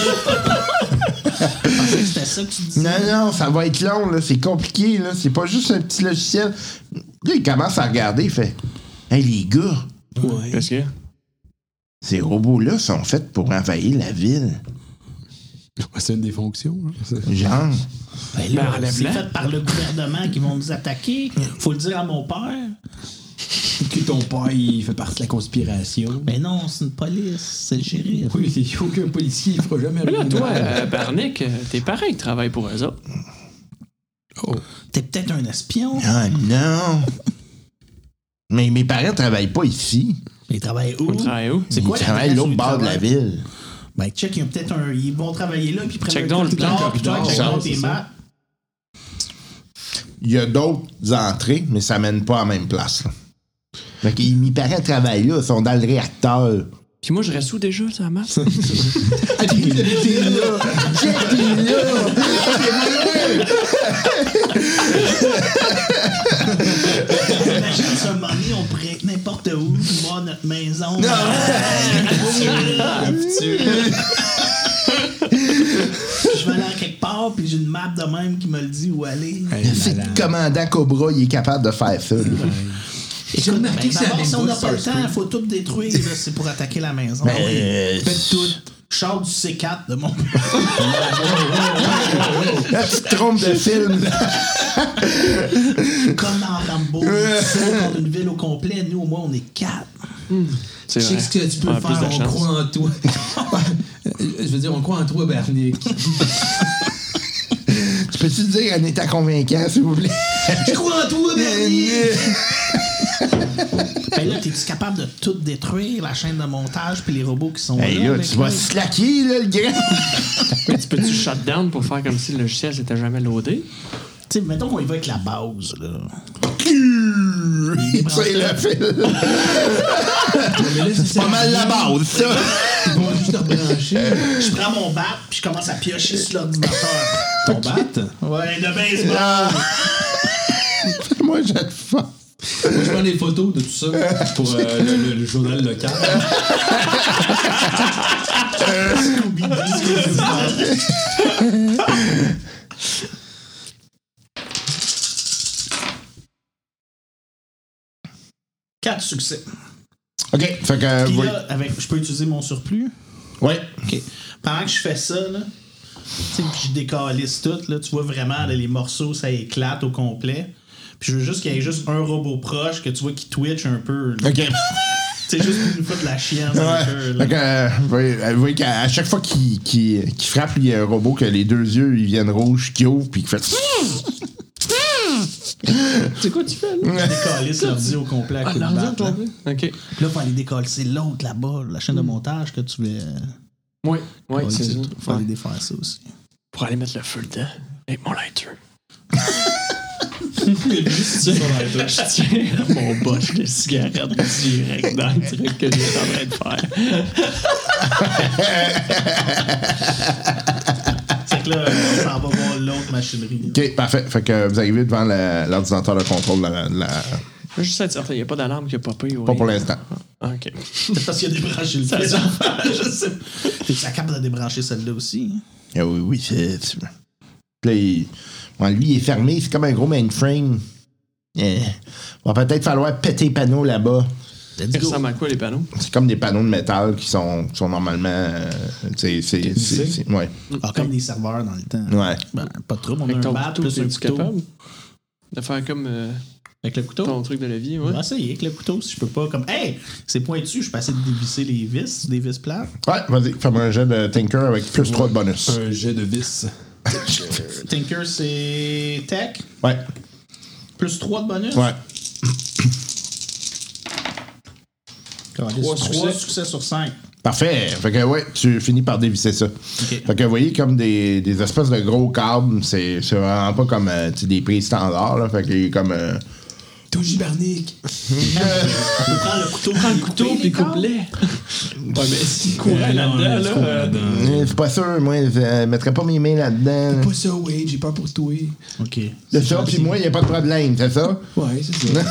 Speaker 4: Je pensais que c'était ça que tu disais.
Speaker 2: Non, ça va être long, là. C'est compliqué, là. C'est pas juste un petit logiciel. Là, il commence à regarder, il fait hey, les gars,
Speaker 6: Qu'est-ce qu'il y a?
Speaker 2: ces robots-là sont faits pour envahir la ville.
Speaker 5: C'est une des fonctions. Hein.
Speaker 2: Genre.
Speaker 4: Ben là,
Speaker 6: Ben,
Speaker 4: c'est
Speaker 6: enlève-la.
Speaker 4: fait par le gouvernement qui vont nous attaquer. Faut le dire à mon père.
Speaker 5: Que ton père, il fait partie de la conspiration.
Speaker 4: Mais non, c'est une police, c'est le shérif.
Speaker 5: Oui, il n'y a aucun policier, il fera jamais
Speaker 6: Mais là,
Speaker 5: rien.
Speaker 6: toi, Barnick, tes parents, ils travaillent pour eux autres.
Speaker 4: T'es peut-être un espion.
Speaker 2: Ah non. Mais mes parents travaillent pas ici.
Speaker 4: Mais ils travaillent où?
Speaker 6: Ils travaillent où?
Speaker 4: C'est quoi
Speaker 2: Ils travaillent
Speaker 4: l'adresse où
Speaker 2: l'autre
Speaker 4: ils
Speaker 2: bord de la
Speaker 4: travaillent?
Speaker 2: ville.
Speaker 4: Ben, check, ils vont travailler là, puis ils prennent
Speaker 6: Check
Speaker 4: un
Speaker 6: donc le
Speaker 4: corridor, puis
Speaker 6: corridor,
Speaker 4: check donc
Speaker 5: c'est
Speaker 4: tes
Speaker 5: ça.
Speaker 4: maps.
Speaker 2: Il y a d'autres entrées, mais ça mène pas à la même place. Là. Fait que mes parents travaillent là, ils sont dans le réacteur.
Speaker 6: Puis moi, je reste où déjà, ça map?
Speaker 2: Ah, t'es là! T'es là!
Speaker 4: Imagine ça, un moment donné, on pourrait être n'importe où, puis voir notre maison. Je vais aller à quelque part, puis j'ai une map de même qui me le dit où aller.
Speaker 2: C'est le commandant Cobra, il est capable de faire ça. Là.
Speaker 4: Écoute,
Speaker 5: remarqué que c'est la
Speaker 4: d'abord,
Speaker 5: même
Speaker 4: si on
Speaker 5: voix
Speaker 4: n'a
Speaker 5: de
Speaker 4: pas le
Speaker 5: Star
Speaker 4: temps, il
Speaker 5: Trek.
Speaker 4: faut tout détruire, là, c'est pour attaquer la maison.
Speaker 2: Faites
Speaker 4: tout. Je sors du C4 de mon...
Speaker 2: La petite trompe de film.
Speaker 4: Comme dans Rambo, c'est contre une ville au complet. Nous, au moins, on est 4.
Speaker 6: C'est
Speaker 5: Je sais
Speaker 6: vrai.
Speaker 5: ce que tu peux
Speaker 6: Ouais, plus
Speaker 5: faire,
Speaker 6: de
Speaker 5: on
Speaker 6: chance.
Speaker 5: croit en toi. Je veux dire, on croit en toi, Barnick.
Speaker 2: Tu peux-tu dire en étant convaincant, s'il vous plaît?
Speaker 5: Je crois en toi, Barnick.
Speaker 4: Ben là, t'es-tu capable de tout détruire, la chaîne de montage puis les robots qui sont
Speaker 2: Hey,
Speaker 4: là?
Speaker 2: là,
Speaker 4: avec
Speaker 2: tu vas
Speaker 4: nous?
Speaker 2: slacker, là, le grand.
Speaker 6: Mais tu peux-tu shut down pour faire comme si le logiciel s'était jamais loadé?
Speaker 4: Tu sais, mettons qu'on y va avec la base, là.
Speaker 2: C'est le fil.
Speaker 5: Mais là,
Speaker 2: C'est pas mal la base, ça.
Speaker 5: Ils vont juste te rebrancher.
Speaker 4: Je prends mon bat puis je commence à piocher sur l'ordinateur.
Speaker 5: Ton bat?
Speaker 4: Ouais, de baseball.
Speaker 2: Ah. Moi, j'ai de fun.
Speaker 5: Moi, je prends des photos de tout ça pour le journal local.
Speaker 4: Quatre succès.
Speaker 2: OK, fait que...
Speaker 4: Puis
Speaker 2: oui.
Speaker 4: là, je peux utiliser mon surplus?
Speaker 2: Ouais.
Speaker 4: OK. Pendant que je fais ça, là, tu sais, puis je décalisse tout, là, tu vois vraiment, là, les morceaux, ça éclate au complet. Puis je veux juste qu'il y ait juste un robot proche que tu vois qui twitch un peu. Là.
Speaker 2: OK.
Speaker 4: C'est juste pour nous foutre la chienne un peu.
Speaker 2: Ouais.
Speaker 4: Là.
Speaker 2: Fait que, vous voyez qu'à chaque fois qu'il frappe, il y a un robot que les deux yeux ils viennent rouges, qui ouvrent, puis qui fait...
Speaker 6: C'est quoi tu fais, là?
Speaker 4: Je décalisse l'ordi au complet à coup de
Speaker 6: L'ordi
Speaker 4: batte,
Speaker 6: au
Speaker 4: là.
Speaker 6: complet? OK.
Speaker 4: Puis là, il faut aller décalisser l'autre là-bas, la chaîne de montage que tu veux.
Speaker 6: Oui, c'est ça.
Speaker 4: Il faut
Speaker 6: Ouais.
Speaker 4: aller défaire ça aussi.
Speaker 6: Pour aller mettre le feu dedans avec mon lighter. Je tiens mon botch de cigarette direct dans le truc que j'étais en train de faire.
Speaker 4: C'est que là, on s'en va voir l'autre machinerie.
Speaker 2: OK, parfait. Fait que vous arrivez devant l'ordinateur de contrôle de la...
Speaker 6: Je veux juste être certain, il n'y a pas d'alarme qui a popé.
Speaker 2: Pas pour l'instant.
Speaker 6: Ah, OK.
Speaker 4: C'est parce qu'il a débranché le fil. Je sais. T'es capable de débrancher celle-là aussi?
Speaker 2: Ah oui, c'est... Là, lui, il est fermé. C'est comme un gros mainframe. Va peut-être falloir péter les panneaux là-bas.
Speaker 4: Let's
Speaker 6: Ils
Speaker 4: go.
Speaker 6: ressemblent à quoi, les panneaux?
Speaker 2: C'est comme des panneaux de métal qui sont normalement. Ouais.
Speaker 4: Ah, comme des serveurs dans le temps.
Speaker 2: Ouais.
Speaker 4: Ben, pas trop. On a
Speaker 6: Avec
Speaker 4: un
Speaker 6: ton
Speaker 4: bat
Speaker 6: couteau,
Speaker 4: plus un
Speaker 6: es-tu
Speaker 4: couteau.
Speaker 6: capable de faire comme
Speaker 4: Avec le couteau?
Speaker 6: ton truc de levier,
Speaker 4: On
Speaker 6: ouais?
Speaker 4: va essayer avec le couteau si je peux pas. Comme, hey, c'est pointu, je peux essayer de dévisser les vis, des vis plates.
Speaker 2: Ouais, vas-y, fais-moi un jet de Tinker avec plus 3 de bonus.
Speaker 5: Un jet de vis.
Speaker 4: Tinker, c'est tech.
Speaker 2: Ouais.
Speaker 4: Plus 3 de bonus.
Speaker 2: Ouais.
Speaker 4: 3 succès sur 5.
Speaker 2: Parfait. Fait que, ouais, tu finis par dévisser ça. Fait que, vous voyez, comme des espèces de gros câbles, c'est vraiment pas comme des prix standards, là. Fait qu'il est comme.
Speaker 5: Tout gibarnique.
Speaker 4: On peut prendre le couteau. Prends le couteau
Speaker 6: Puis coupe-les. Ouais, mais si courant là-dedans, là.
Speaker 2: C'est pas sûr, moi, je mettrais pas mes mains là-dedans.
Speaker 5: Pas ça, Wade, j'ai peur pour toi.
Speaker 4: OK.
Speaker 2: C'est ça, puis moi, il n'y a pas de problème, c'est ça?
Speaker 5: Ouais, c'est ça.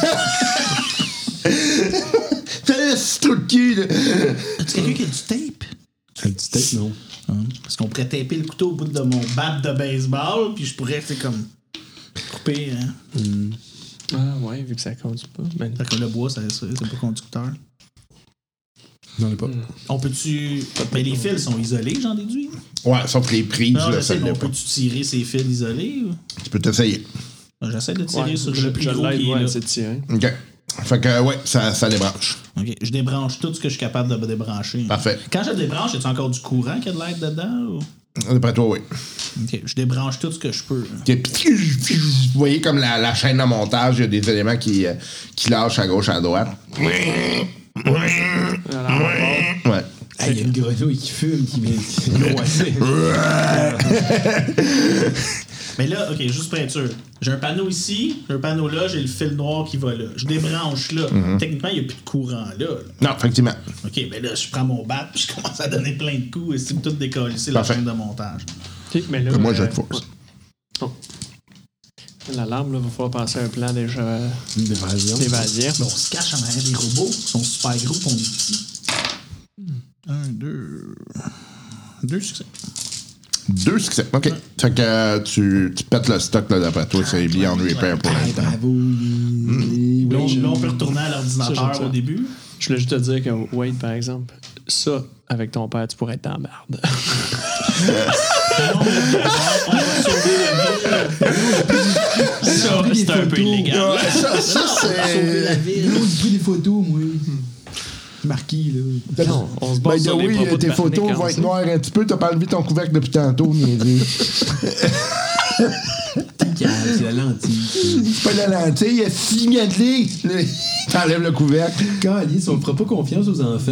Speaker 2: C'est tout le cul, là.
Speaker 4: As-tu quelqu'un qui a du tape?
Speaker 5: Un petit tape, non.
Speaker 4: Parce qu'on pourrait taper le couteau au bout de mon bat de baseball, puis je pourrais, c'est comme, couper. Hein.
Speaker 6: Ah, ouais, vu que ça conduit pas. Ben,
Speaker 4: Fait que le bois, c'est pas conducteur.
Speaker 5: J'en ai pas.
Speaker 4: On peut-tu. Mais les fils sont isolés, j'en déduis.
Speaker 2: Ouais, sauf les prises,
Speaker 4: Non,
Speaker 2: là,
Speaker 4: je
Speaker 2: ça
Speaker 4: sais, mais
Speaker 2: l'est
Speaker 4: on
Speaker 2: pas.
Speaker 4: peut-tu tirer ces fils isolés? Ou?
Speaker 2: Tu peux t'essayer.
Speaker 4: J'essaie de tirer
Speaker 6: ouais,
Speaker 4: sur
Speaker 6: je
Speaker 4: le plus gros
Speaker 6: l'aide,
Speaker 4: qui est
Speaker 6: ouais,
Speaker 4: là.
Speaker 6: c'est tiré.
Speaker 2: OK. Fait que, ouais, ça débranche.
Speaker 4: OK. Je débranche tout ce que je suis capable de débrancher.
Speaker 2: Parfait.
Speaker 4: Quand je débranche, y a encore du courant qui a de l'air dedans? Ou?
Speaker 2: D'après toi, oui.
Speaker 4: OK. Je débranche tout ce que je peux.
Speaker 2: OK. Vous voyez comme la chaîne de montage, il y a des éléments qui lâchent à gauche, à droite.
Speaker 6: Alors,
Speaker 2: Ouais.
Speaker 5: Il y a une grenouille qui fume, qui vient noiser.
Speaker 4: Mais là, OK, juste pour être sûr. J'ai un panneau ici, j'ai un panneau là, j'ai le fil noir qui va là. Je débranche là. Techniquement, il n'y a plus de courant là.
Speaker 2: Non, effectivement.
Speaker 4: OK, mais là, je prends mon bat puis je commence à donner plein de coups et c'est tout décoller. C'est la
Speaker 2: Parfait.
Speaker 4: chaîne de montage.
Speaker 6: OK, mais là.
Speaker 2: Moi, j'ai de force.
Speaker 6: Oh. L'alarme, là, va falloir penser à un plan déjà
Speaker 5: D'évasion.
Speaker 6: d'évasion.
Speaker 4: Mais on se cache en arrière des robots. Ils sont super gros puis on est petits. 1, 2. 2 succès.
Speaker 2: 2 succès. OK. Fait que tu pètes le stock, là, d'après toi. C'est beyond repair pour l'instant.
Speaker 5: Bravo.
Speaker 4: Là, on peut retourner à l'ordinateur
Speaker 6: Ça, j'aime ça.
Speaker 4: au début.
Speaker 6: Je voulais juste te dire que Wade, par exemple, ça, avec ton père, tu pourrais être dans la merde.
Speaker 4: On va sauver la ville. Ça, c'est un peu illégal.
Speaker 2: Ouais, ça,
Speaker 4: Sauver la
Speaker 2: c'est.
Speaker 4: ville.
Speaker 5: J'ai pris des photos, moi. Marquis, là.
Speaker 6: Non, on se
Speaker 2: Ben,
Speaker 6: base sur les
Speaker 2: oui,
Speaker 6: propos de
Speaker 2: tes
Speaker 6: Barnick
Speaker 2: photos
Speaker 6: en
Speaker 2: vont être
Speaker 6: ça.
Speaker 2: noires un petit peu. T'as pas enlevé ton couvercle depuis tantôt, niaiseux.
Speaker 5: C'est la lentille.
Speaker 2: C'est pas la lentille, il y a 6 miadlés. T'enlèves le couvercle.
Speaker 5: Calice, on fera pas confiance aux enfants.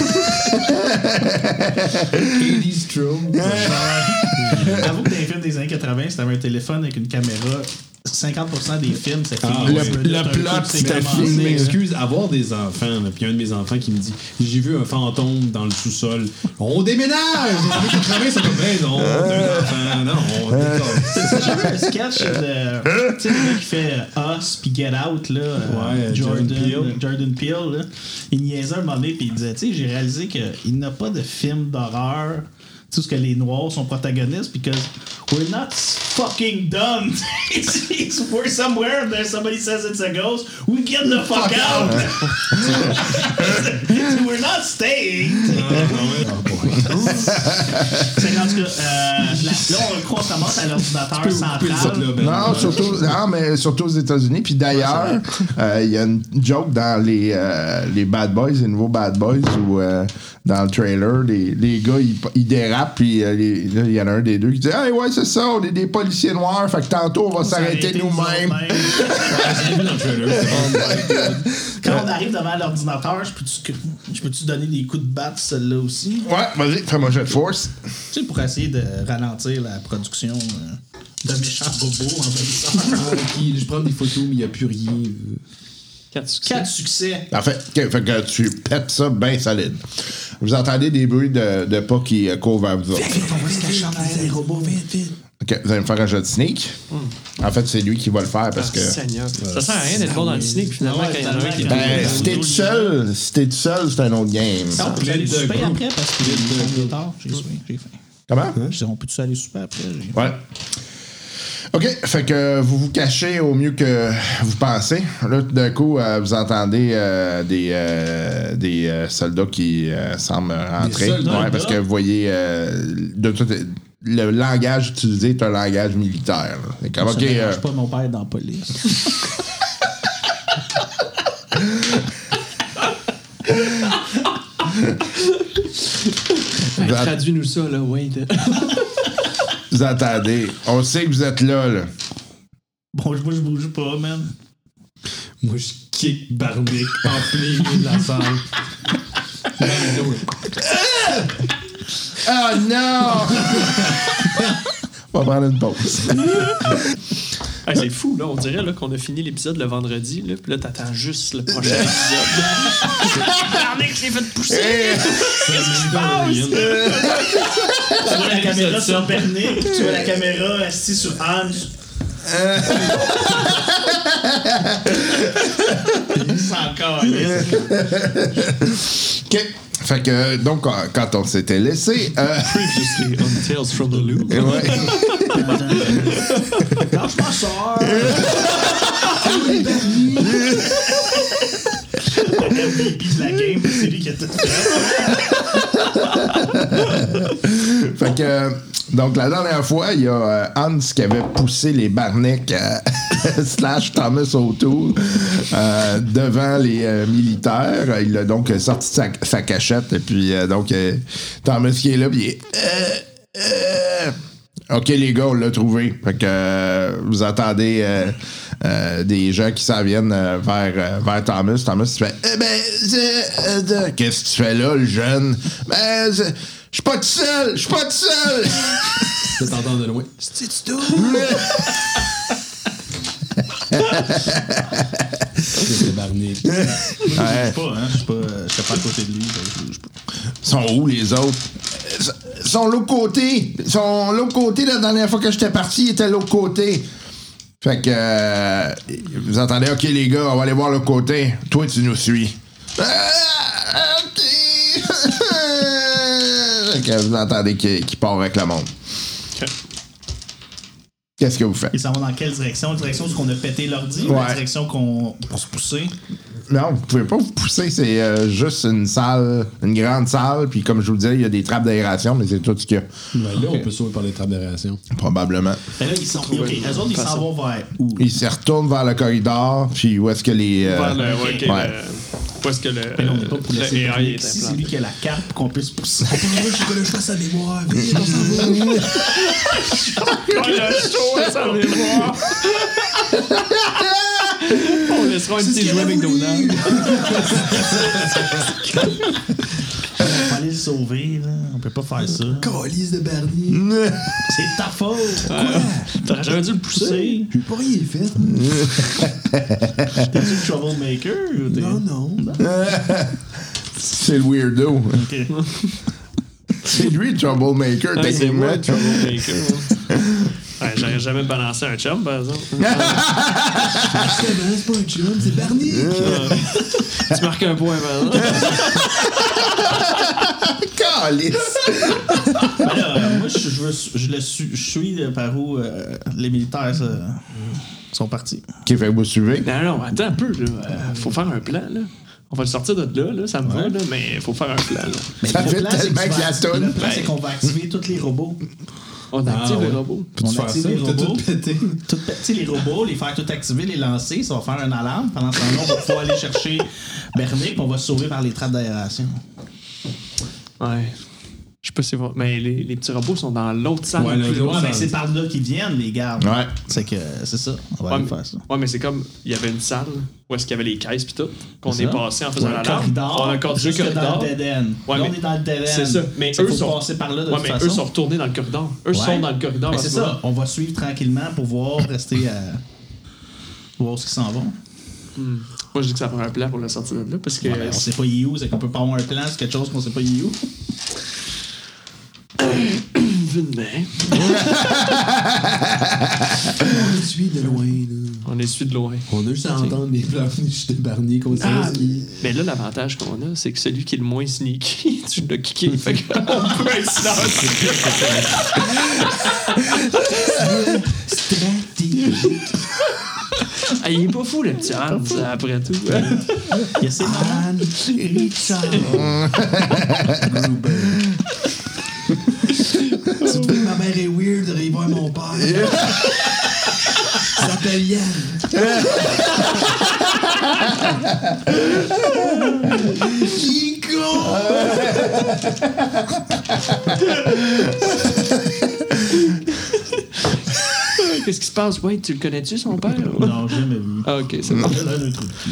Speaker 5: 80's Stroke.
Speaker 4: Avoue que dans les films des années 80, si t'avais un téléphone avec une caméra, 50% des films, ça finit.
Speaker 5: Ah,
Speaker 2: Le
Speaker 4: Ouais,
Speaker 2: plot,
Speaker 4: c'est
Speaker 2: c'était
Speaker 4: commencé.
Speaker 2: fini.
Speaker 5: Je m'excuse, avoir des enfants, là, puis un de mes enfants qui me dit j'ai vu un fantôme dans le sous-sol. On déménage! Dans les années 80, c'est comme ben non, deux enfants, non, on déménage.
Speaker 4: J'ai vu un sketch de. Tu sais, le gars qui fait Us puis Get Out, là.
Speaker 5: Ouais,
Speaker 4: Jordan Peele, là. Il niaisait un moment donné puis il disait, tu sais, j'ai réalisé qu'il n'a pas de film d'horreur. Tu sais, ce que les Noirs sont protagonistes, because we're not fucking done. We're somewhere, and there somebody says it's a ghost. We get the fuck out. We're not staying. C'est en tout cas, là, on commence à l'ordinateur central.
Speaker 2: Non, surtout aux États-Unis. Puis d'ailleurs, il y a une joke dans les Bad Boys, les nouveaux Bad Boys, où dans le trailer, les gars, ils dérapent, puis là, il y en a un des deux qui dit « Hey, ouais, c'est ça, on est des policiers noirs, fait que tantôt, on va s'arrêter nous-mêmes. »
Speaker 4: Quand on arrive devant l'ordinateur, je peux-tu donner des coups de batte, celle-là aussi?
Speaker 2: Ouais, vas-y, fais-moi un jet de force.
Speaker 4: Tu sais, pour essayer de ralentir la production de méchants robots envahisseurs.
Speaker 5: Je prends des photos, mais il n'y a plus rien.
Speaker 4: 4 succès.
Speaker 2: Parfait. OK, fait que tu pètes ça bien solide. Vous entendez des bruits de pas qui courent vers vous autres.
Speaker 4: On va se cacher en arrière des robots. Vite.
Speaker 2: OK, vous allez me faire un jet de sneak. En fait, c'est lui qui va le faire parce que...
Speaker 6: Seigneur. Ça sert à rien d'être bon dans le sneak, finalement,
Speaker 4: Ouais,
Speaker 6: quand il y en a un qui est
Speaker 2: Ben, si t'es tout seul, c'est un autre game.
Speaker 4: On peut aller souper après parce que j'ai tard. J'ai faim.
Speaker 2: Comment?
Speaker 4: On peut-tu aller souper après?
Speaker 2: Ouais. OK, fait que vous vous cachez au mieux que vous pensez. Là, tout d'un coup, vous entendez des soldats qui semblent rentrer.
Speaker 5: Des soldats?
Speaker 2: Ouais, parce que vous voyez, le langage utilisé est un langage militaire. Là. C'est comme,
Speaker 4: Ça
Speaker 2: OK,
Speaker 4: dérange pas mon père dans la police.
Speaker 6: Traduis-nous ça, là, Wade.
Speaker 2: vous entendez. On sait que vous êtes là.
Speaker 4: Bon, moi, je bouge pas, man.
Speaker 5: Moi, je kick Barnick en plein milieu de la salle.
Speaker 2: Oh non! On va prendre une pause.
Speaker 6: Hey, c'est fou, là. On dirait là, qu'on a fini l'épisode le vendredi, là, puis là, t'attends juste le prochain épisode. Barnick s'est fait pousser!
Speaker 4: Tu vois la caméra sur Bernick, tu vois la caméra assise sur Hans. Il s'en calisse.
Speaker 2: OK. Fait que, donc, quand on s'était laissé...
Speaker 6: Previously on Tales from the Loop.
Speaker 2: ouais.
Speaker 4: Lâche ma soeur. Le MVP de la game, c'est lui qui a tout fait.
Speaker 2: Fait que, donc, la dernière fois, il y a Hans qui avait poussé les Barnick / Thomas O'Toole devant les militaires. Il a donc sorti sa cachette. Et puis, donc, Thomas qui est là, puis il est... OK, les gars, on l'a trouvé. Fait que vous entendez des gens qui s'en viennent vers Thomas. Thomas, tu fais qu'est-ce que tu fais là, le jeune? Je suis pas tout seul! Je suis pas tout seul!
Speaker 5: Je t'entends de loin.
Speaker 6: C'est tout!
Speaker 5: C'est Barnick.
Speaker 2: Ouais.
Speaker 4: Je suis pas à côté de lui. Je bouge pas.
Speaker 2: Sont où les autres? Ils sont l'autre côté. Ils sont l'autre côté. La dernière fois que j'étais parti, ils étaient l'autre côté. Fait que vous entendez, OK les gars, on va aller voir l'autre côté. Toi, tu nous suis. OK. Fait que vous entendez qu'il part avec le monde.
Speaker 6: OK.
Speaker 2: Qu'est-ce que vous faites?
Speaker 4: Il s'en va dans quelle direction? La direction où on a pété l'ordi ou
Speaker 2: Ouais.
Speaker 4: la direction pour se pousser?
Speaker 2: Non, vous pouvez pas vous pousser. C'est juste une salle, une grande salle. Puis comme je vous disais, il y a des trappes d'aération, mais c'est tout ce qu'il y a.
Speaker 5: Ben là, on peut sauver par les trappes d'aération.
Speaker 2: Probablement.
Speaker 4: Ben là, ils sont. OK, eux autres, ils s'en vont vers où?
Speaker 2: Ils se retournent vers le corridor, puis où est-ce que les...
Speaker 6: Vers le,
Speaker 2: ouais.
Speaker 6: Où est-ce que le.
Speaker 4: Ben là, on n'est pas pour laisser
Speaker 6: le AI est
Speaker 4: si c'est
Speaker 6: implanté.
Speaker 4: lui qui a la carte pour qu'on puisse pousser.
Speaker 5: Je fasse sa mémoire. Vite, on s'en va.
Speaker 6: On laissera un petit jouet McDonald's.
Speaker 4: On va aller le sauver, là. On peut pas faire ça.
Speaker 5: Calice de Barnick.
Speaker 4: C'est de ta faute.
Speaker 6: T'aurais jamais dû le pousser.
Speaker 5: J'ai pas rien fait.
Speaker 4: T'es-tu le troublemaker? Ou t'es...
Speaker 5: Non.
Speaker 2: C'est le weirdo.
Speaker 4: OK.
Speaker 2: C'est lui le troublemaker,
Speaker 6: Ouais, c'est moi
Speaker 2: techniquement.
Speaker 6: le troublemaker. Ouais, j'aurais jamais balancé un chum, par exemple.
Speaker 5: C'est pas un chum, c'est Barnick.
Speaker 6: Tu marques un point, par exemple.
Speaker 2: Calice.
Speaker 4: Ben là, moi, je suis par où les militaires sont partis.
Speaker 2: OK, fait que vous suivez.
Speaker 6: Non, attends un peu, là. Faut faire un plan, là. On va le sortir de là, ça me va, là, mais faut faire un plan, là.
Speaker 4: Mais
Speaker 2: Ça
Speaker 4: le
Speaker 2: fait
Speaker 4: plan, c'est
Speaker 2: tellement
Speaker 4: tu
Speaker 2: que
Speaker 4: vas
Speaker 2: la
Speaker 4: activer-
Speaker 2: toune.
Speaker 4: Le plan, c'est qu'on va activer tous les robots.
Speaker 6: On active
Speaker 5: ouais.
Speaker 6: les robots.
Speaker 5: Peux-tu
Speaker 4: On
Speaker 5: faire
Speaker 4: active
Speaker 5: ça?
Speaker 4: les
Speaker 5: T'as
Speaker 4: robots.
Speaker 5: tout pété.
Speaker 4: Tout petit, les robots, les faire tout activer, les lancer, ça va faire une alarme. Pendant ce temps-là, on va pouvoir aller chercher Bernick, puis on va se sauver par les trappes d'aération.
Speaker 6: Ouais. Je sais pas si mais les petits robots sont dans l'autre salle.
Speaker 5: Ouais,
Speaker 6: plus
Speaker 5: l'autre
Speaker 6: loin.
Speaker 4: Ouais, mais c'est par là qu'ils viennent, les gardes.
Speaker 2: Ouais.
Speaker 4: C'est que c'est ça. On va
Speaker 6: Ouais,
Speaker 4: aller
Speaker 6: mais,
Speaker 4: faire ça.
Speaker 6: ouais, mais c'est comme, il y avait une salle où est-ce qu'il y avait les caisses pis tout, qu'on
Speaker 4: C'est
Speaker 6: est
Speaker 4: ça.
Speaker 6: passé en faisant
Speaker 4: Ouais,
Speaker 6: l'alarme.
Speaker 4: corridor,
Speaker 6: On a encore
Speaker 4: jusque
Speaker 6: le corridor.
Speaker 4: dans le dead end.
Speaker 6: Ouais,
Speaker 4: là,
Speaker 6: mais
Speaker 4: on est dans le dead end.
Speaker 6: c'est ça. Mais
Speaker 4: Ça,
Speaker 6: eux
Speaker 4: faut
Speaker 6: sont
Speaker 4: passer par là de
Speaker 6: Ouais,
Speaker 4: toute
Speaker 6: mais
Speaker 4: façon.
Speaker 6: eux sont retournés dans le corridor. Eux
Speaker 4: Ouais.
Speaker 6: sont dans le corridor.
Speaker 4: Mais
Speaker 6: à
Speaker 4: c'est
Speaker 6: ce moment.
Speaker 4: ça. On va suivre tranquillement pour rester à voir où ils s'en vont.
Speaker 6: Moi, je dis que ça prend un plan pour le sortir de là parce que.
Speaker 4: Ouais, on sait pas où, c'est qu'on peut pas avoir un plan, c'est quelque chose qu'on sait pas où.
Speaker 6: Vu de main.
Speaker 5: On suit de loin, là.
Speaker 6: On est su de loin.
Speaker 5: On a juste à entendre les planches de Barnick qu'on sait.
Speaker 6: Mais là, l'avantage qu'on a, c'est que celui qui est le moins sneaky, tu l'as kické. Fait qu'on peut être silencieux. Ah, il est pas fou, le petit Hans, après tout.
Speaker 4: Il y a ses moments.
Speaker 5: Si tu veux que ma mère est weird, il va voir mon père. Il s'appelle Yann.
Speaker 6: Qu'est-ce qui se passe? Ouais, tu le connais-tu, son père?
Speaker 4: Non, jamais vu.
Speaker 6: Ah, ok, c'est bon.
Speaker 4: Il a l'air d'un trou de cul.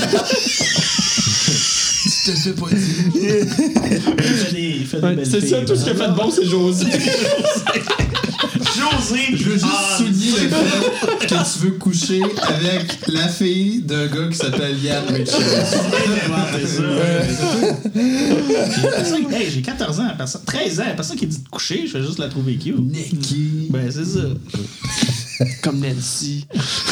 Speaker 5: Je te l'ai pas dit.
Speaker 4: Il fait des belles
Speaker 6: C'est ça,
Speaker 4: filles,
Speaker 6: tout ce qu'il a fait de bon, c'est José.
Speaker 4: José!
Speaker 5: Je veux juste souligner le fait que tu veux coucher avec la fille d'un gars qui s'appelle Yann Richards.
Speaker 4: Hey, j'ai 14 ans, 13 ans, personne qui dit de coucher, je vais juste la trouver cute.
Speaker 5: Nicky.
Speaker 4: Ben, c'est ça.
Speaker 6: Comme Nancy.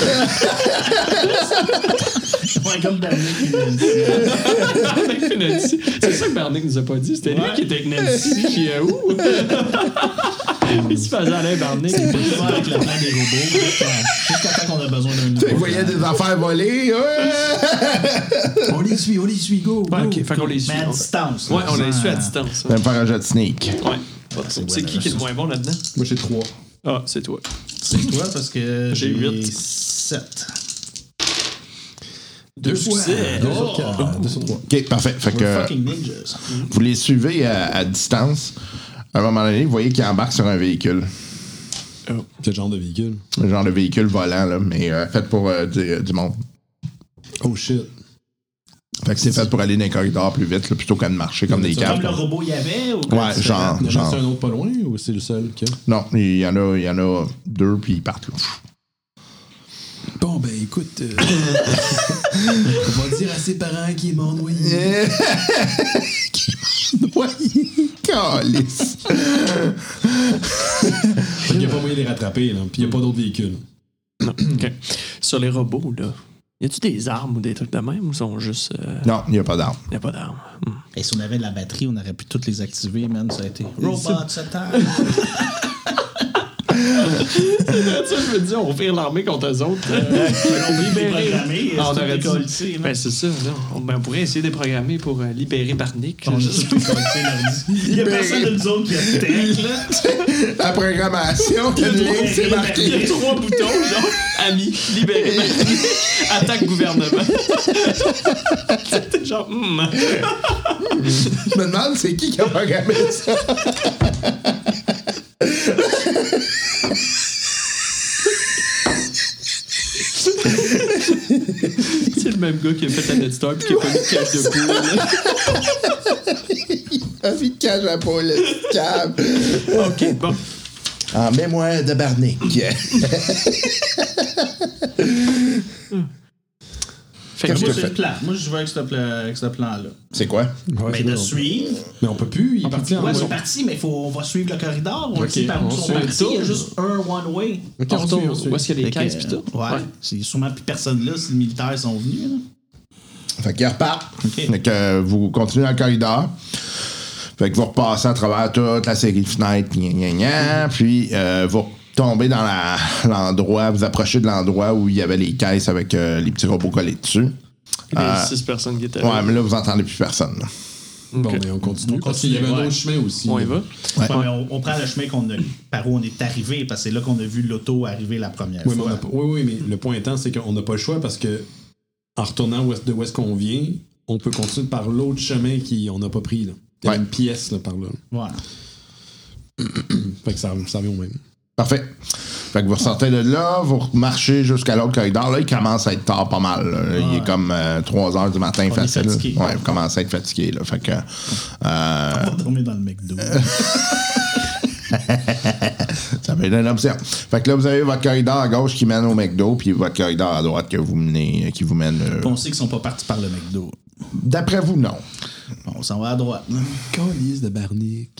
Speaker 4: Ouais, comme Barnick et Nancy.
Speaker 6: Avec Nancy. C'est ça que Barnick nous a pas dit. C'était lui qui était avec Nancy. Puis où? Il se faisait aller Barnick.
Speaker 4: C'est pas souvent avec le plan des robots. Jusqu'à temps qu'on a besoin d'un nouveau.
Speaker 2: Tu voyais des affaires volées. Ouais.
Speaker 5: On les suit, go.
Speaker 6: Ouais, ok, fait qu'on les suit.
Speaker 4: Mais à distance.
Speaker 6: Ouais, on les suit à distance.
Speaker 2: On va faire un jeu de sneak.
Speaker 6: Ouais. C'est qui est le moins bon là-dedans?
Speaker 5: Moi, j'ai 3.
Speaker 6: Ah, c'est toi.
Speaker 4: C'est toi parce que
Speaker 6: J'ai
Speaker 4: j'ai
Speaker 6: 8.
Speaker 4: 7.
Speaker 6: 2 succès.
Speaker 5: 2 sur 4. 2 sur 3.
Speaker 2: OK, parfait. Fait que
Speaker 4: Fucking ninjas.
Speaker 2: vous les suivez à distance. À un moment donné, vous voyez qu'ils embarquent sur un véhicule.
Speaker 5: Quel genre de véhicule?
Speaker 2: Un genre de véhicule volant, là, mais fait pour du monde.
Speaker 5: Oh shit.
Speaker 2: Fait que c'est fait pour aller dans les corridors plus vite, là, plutôt qu'à marcher comme des
Speaker 4: Comme
Speaker 2: câbles.
Speaker 4: le robot y avait ou
Speaker 2: Ouais, genre.
Speaker 5: Il y en a un autre pas loin ou c'est le seul que...
Speaker 2: Non, il y en a 2, puis ils partent, là.
Speaker 5: Bon, ben écoute, on va dire à ses parents qu'il est mort noyé.
Speaker 2: Noyé, calice.
Speaker 5: Il n'y a pas moyen de les rattraper, là. Puis il n'y a pas d'autres véhicules.
Speaker 6: Non. OK. Sur les robots, là, y a-tu des armes ou des trucs de même ou sont juste.
Speaker 2: Non, il n'y a pas d'armes.
Speaker 6: Y a pas d'armes.
Speaker 4: Et si on avait de la batterie, on aurait pu toutes les activer, man. Ça a été. Robot, attack!
Speaker 6: Ça, je veux dire, on vire l'armée contre eux autres.
Speaker 4: Déprogrammé,
Speaker 6: on aurait
Speaker 4: c'est tout
Speaker 6: dit.
Speaker 4: décollé,
Speaker 6: Ben, c'est ça. Là. On pourrait essayer de déprogrammer pour libérer Barnick.
Speaker 4: On a juste tout décollé, il y a personne de nous autres qui a tech, là.
Speaker 2: La programmation,
Speaker 4: Il y a
Speaker 2: une ligne,
Speaker 4: libéré
Speaker 2: c'est
Speaker 6: Il y a
Speaker 2: marqué.
Speaker 6: 3 boutons, genre, amis, libérer Barnick, attaque gouvernement. C'était genre,
Speaker 2: Je me demande, c'est qui a programmé ça?
Speaker 6: C'est le même gars qui a fait la Dead Star puis qui a pas mis de cache de poule.
Speaker 2: Envie de cage à pas le câble.
Speaker 6: OK, bon.
Speaker 2: En mémoire de Barnick.
Speaker 6: Fait que
Speaker 2: Qu'est-ce
Speaker 4: Moi,
Speaker 2: que
Speaker 4: c'est
Speaker 2: fait?
Speaker 4: le plan. Moi, je veux avec ce plan-là.
Speaker 2: C'est quoi?
Speaker 4: Mais de suivre.
Speaker 5: Mais on peut plus, il est parti en
Speaker 4: Ouais, ils
Speaker 5: mode.
Speaker 4: sont partis, mais on va suivre le corridor. On
Speaker 5: Ok,
Speaker 4: sait par où
Speaker 5: on
Speaker 4: ils sont
Speaker 5: suit
Speaker 4: partis.
Speaker 6: ça.
Speaker 4: Il y a juste un one-way.
Speaker 5: Ok,
Speaker 6: on
Speaker 5: on
Speaker 6: retourne
Speaker 5: suit.
Speaker 6: où est-ce qu'il y a les
Speaker 4: Fait que,
Speaker 6: caisses pis tout.
Speaker 4: Ouais. C'est sûrement plus personne là si les militaires sont venus. Là.
Speaker 2: Fait qu'ils repartent.
Speaker 4: Ok.
Speaker 2: Fait que vous continuez dans le corridor. Fait que vous repassez à travers toute la série de fenêtres, puis vous tombez dans l'endroit, vous approchez de l'endroit où il y avait les caisses avec les petits robots collés dessus.
Speaker 6: Les 6 personnes qui étaient
Speaker 2: Ouais,
Speaker 6: là.
Speaker 2: mais là, vous entendez plus personne. Là.
Speaker 5: Bon, mais on continue.
Speaker 4: On
Speaker 5: Parce qu'il y avait un
Speaker 4: continue,
Speaker 5: autre chemin aussi.
Speaker 6: On y va?
Speaker 2: Ouais.
Speaker 4: Ouais, mais on prend le chemin par où on est arrivé, parce que c'est là qu'on a vu l'auto arriver la première
Speaker 5: Oui, mais,
Speaker 4: fois.
Speaker 5: oui, mais le point étant, c'est qu'on n'a pas le choix parce que en retournant où est-ce qu'on vient, on peut continuer par l'autre chemin qu'on n'a pas pris. Là. Il y a
Speaker 2: Ouais.
Speaker 5: une pièce là, par là.
Speaker 4: Ouais.
Speaker 5: Fait que ça revient au même.
Speaker 2: Parfait. Fait que vous ressortez de là, vous marchez jusqu'à l'autre corridor. Là, il commence à être tard pas mal. Là. Il est comme 3 heures du matin
Speaker 4: On est
Speaker 2: facile.
Speaker 4: fatigué.
Speaker 2: Ouais, vous commencez à être fatigué. Là. Fait que.
Speaker 4: On va dormir dans le McDo.
Speaker 2: Ça peut être une option. Fait que là, vous avez votre corridor à gauche qui mène au McDo, puis votre corridor à droite qui vous mène.
Speaker 4: On sait qu'ils sont pas partis par le McDo.
Speaker 2: D'après vous, non.
Speaker 4: Bon, on s'en va à droite. Là.
Speaker 5: Calice de Barnick.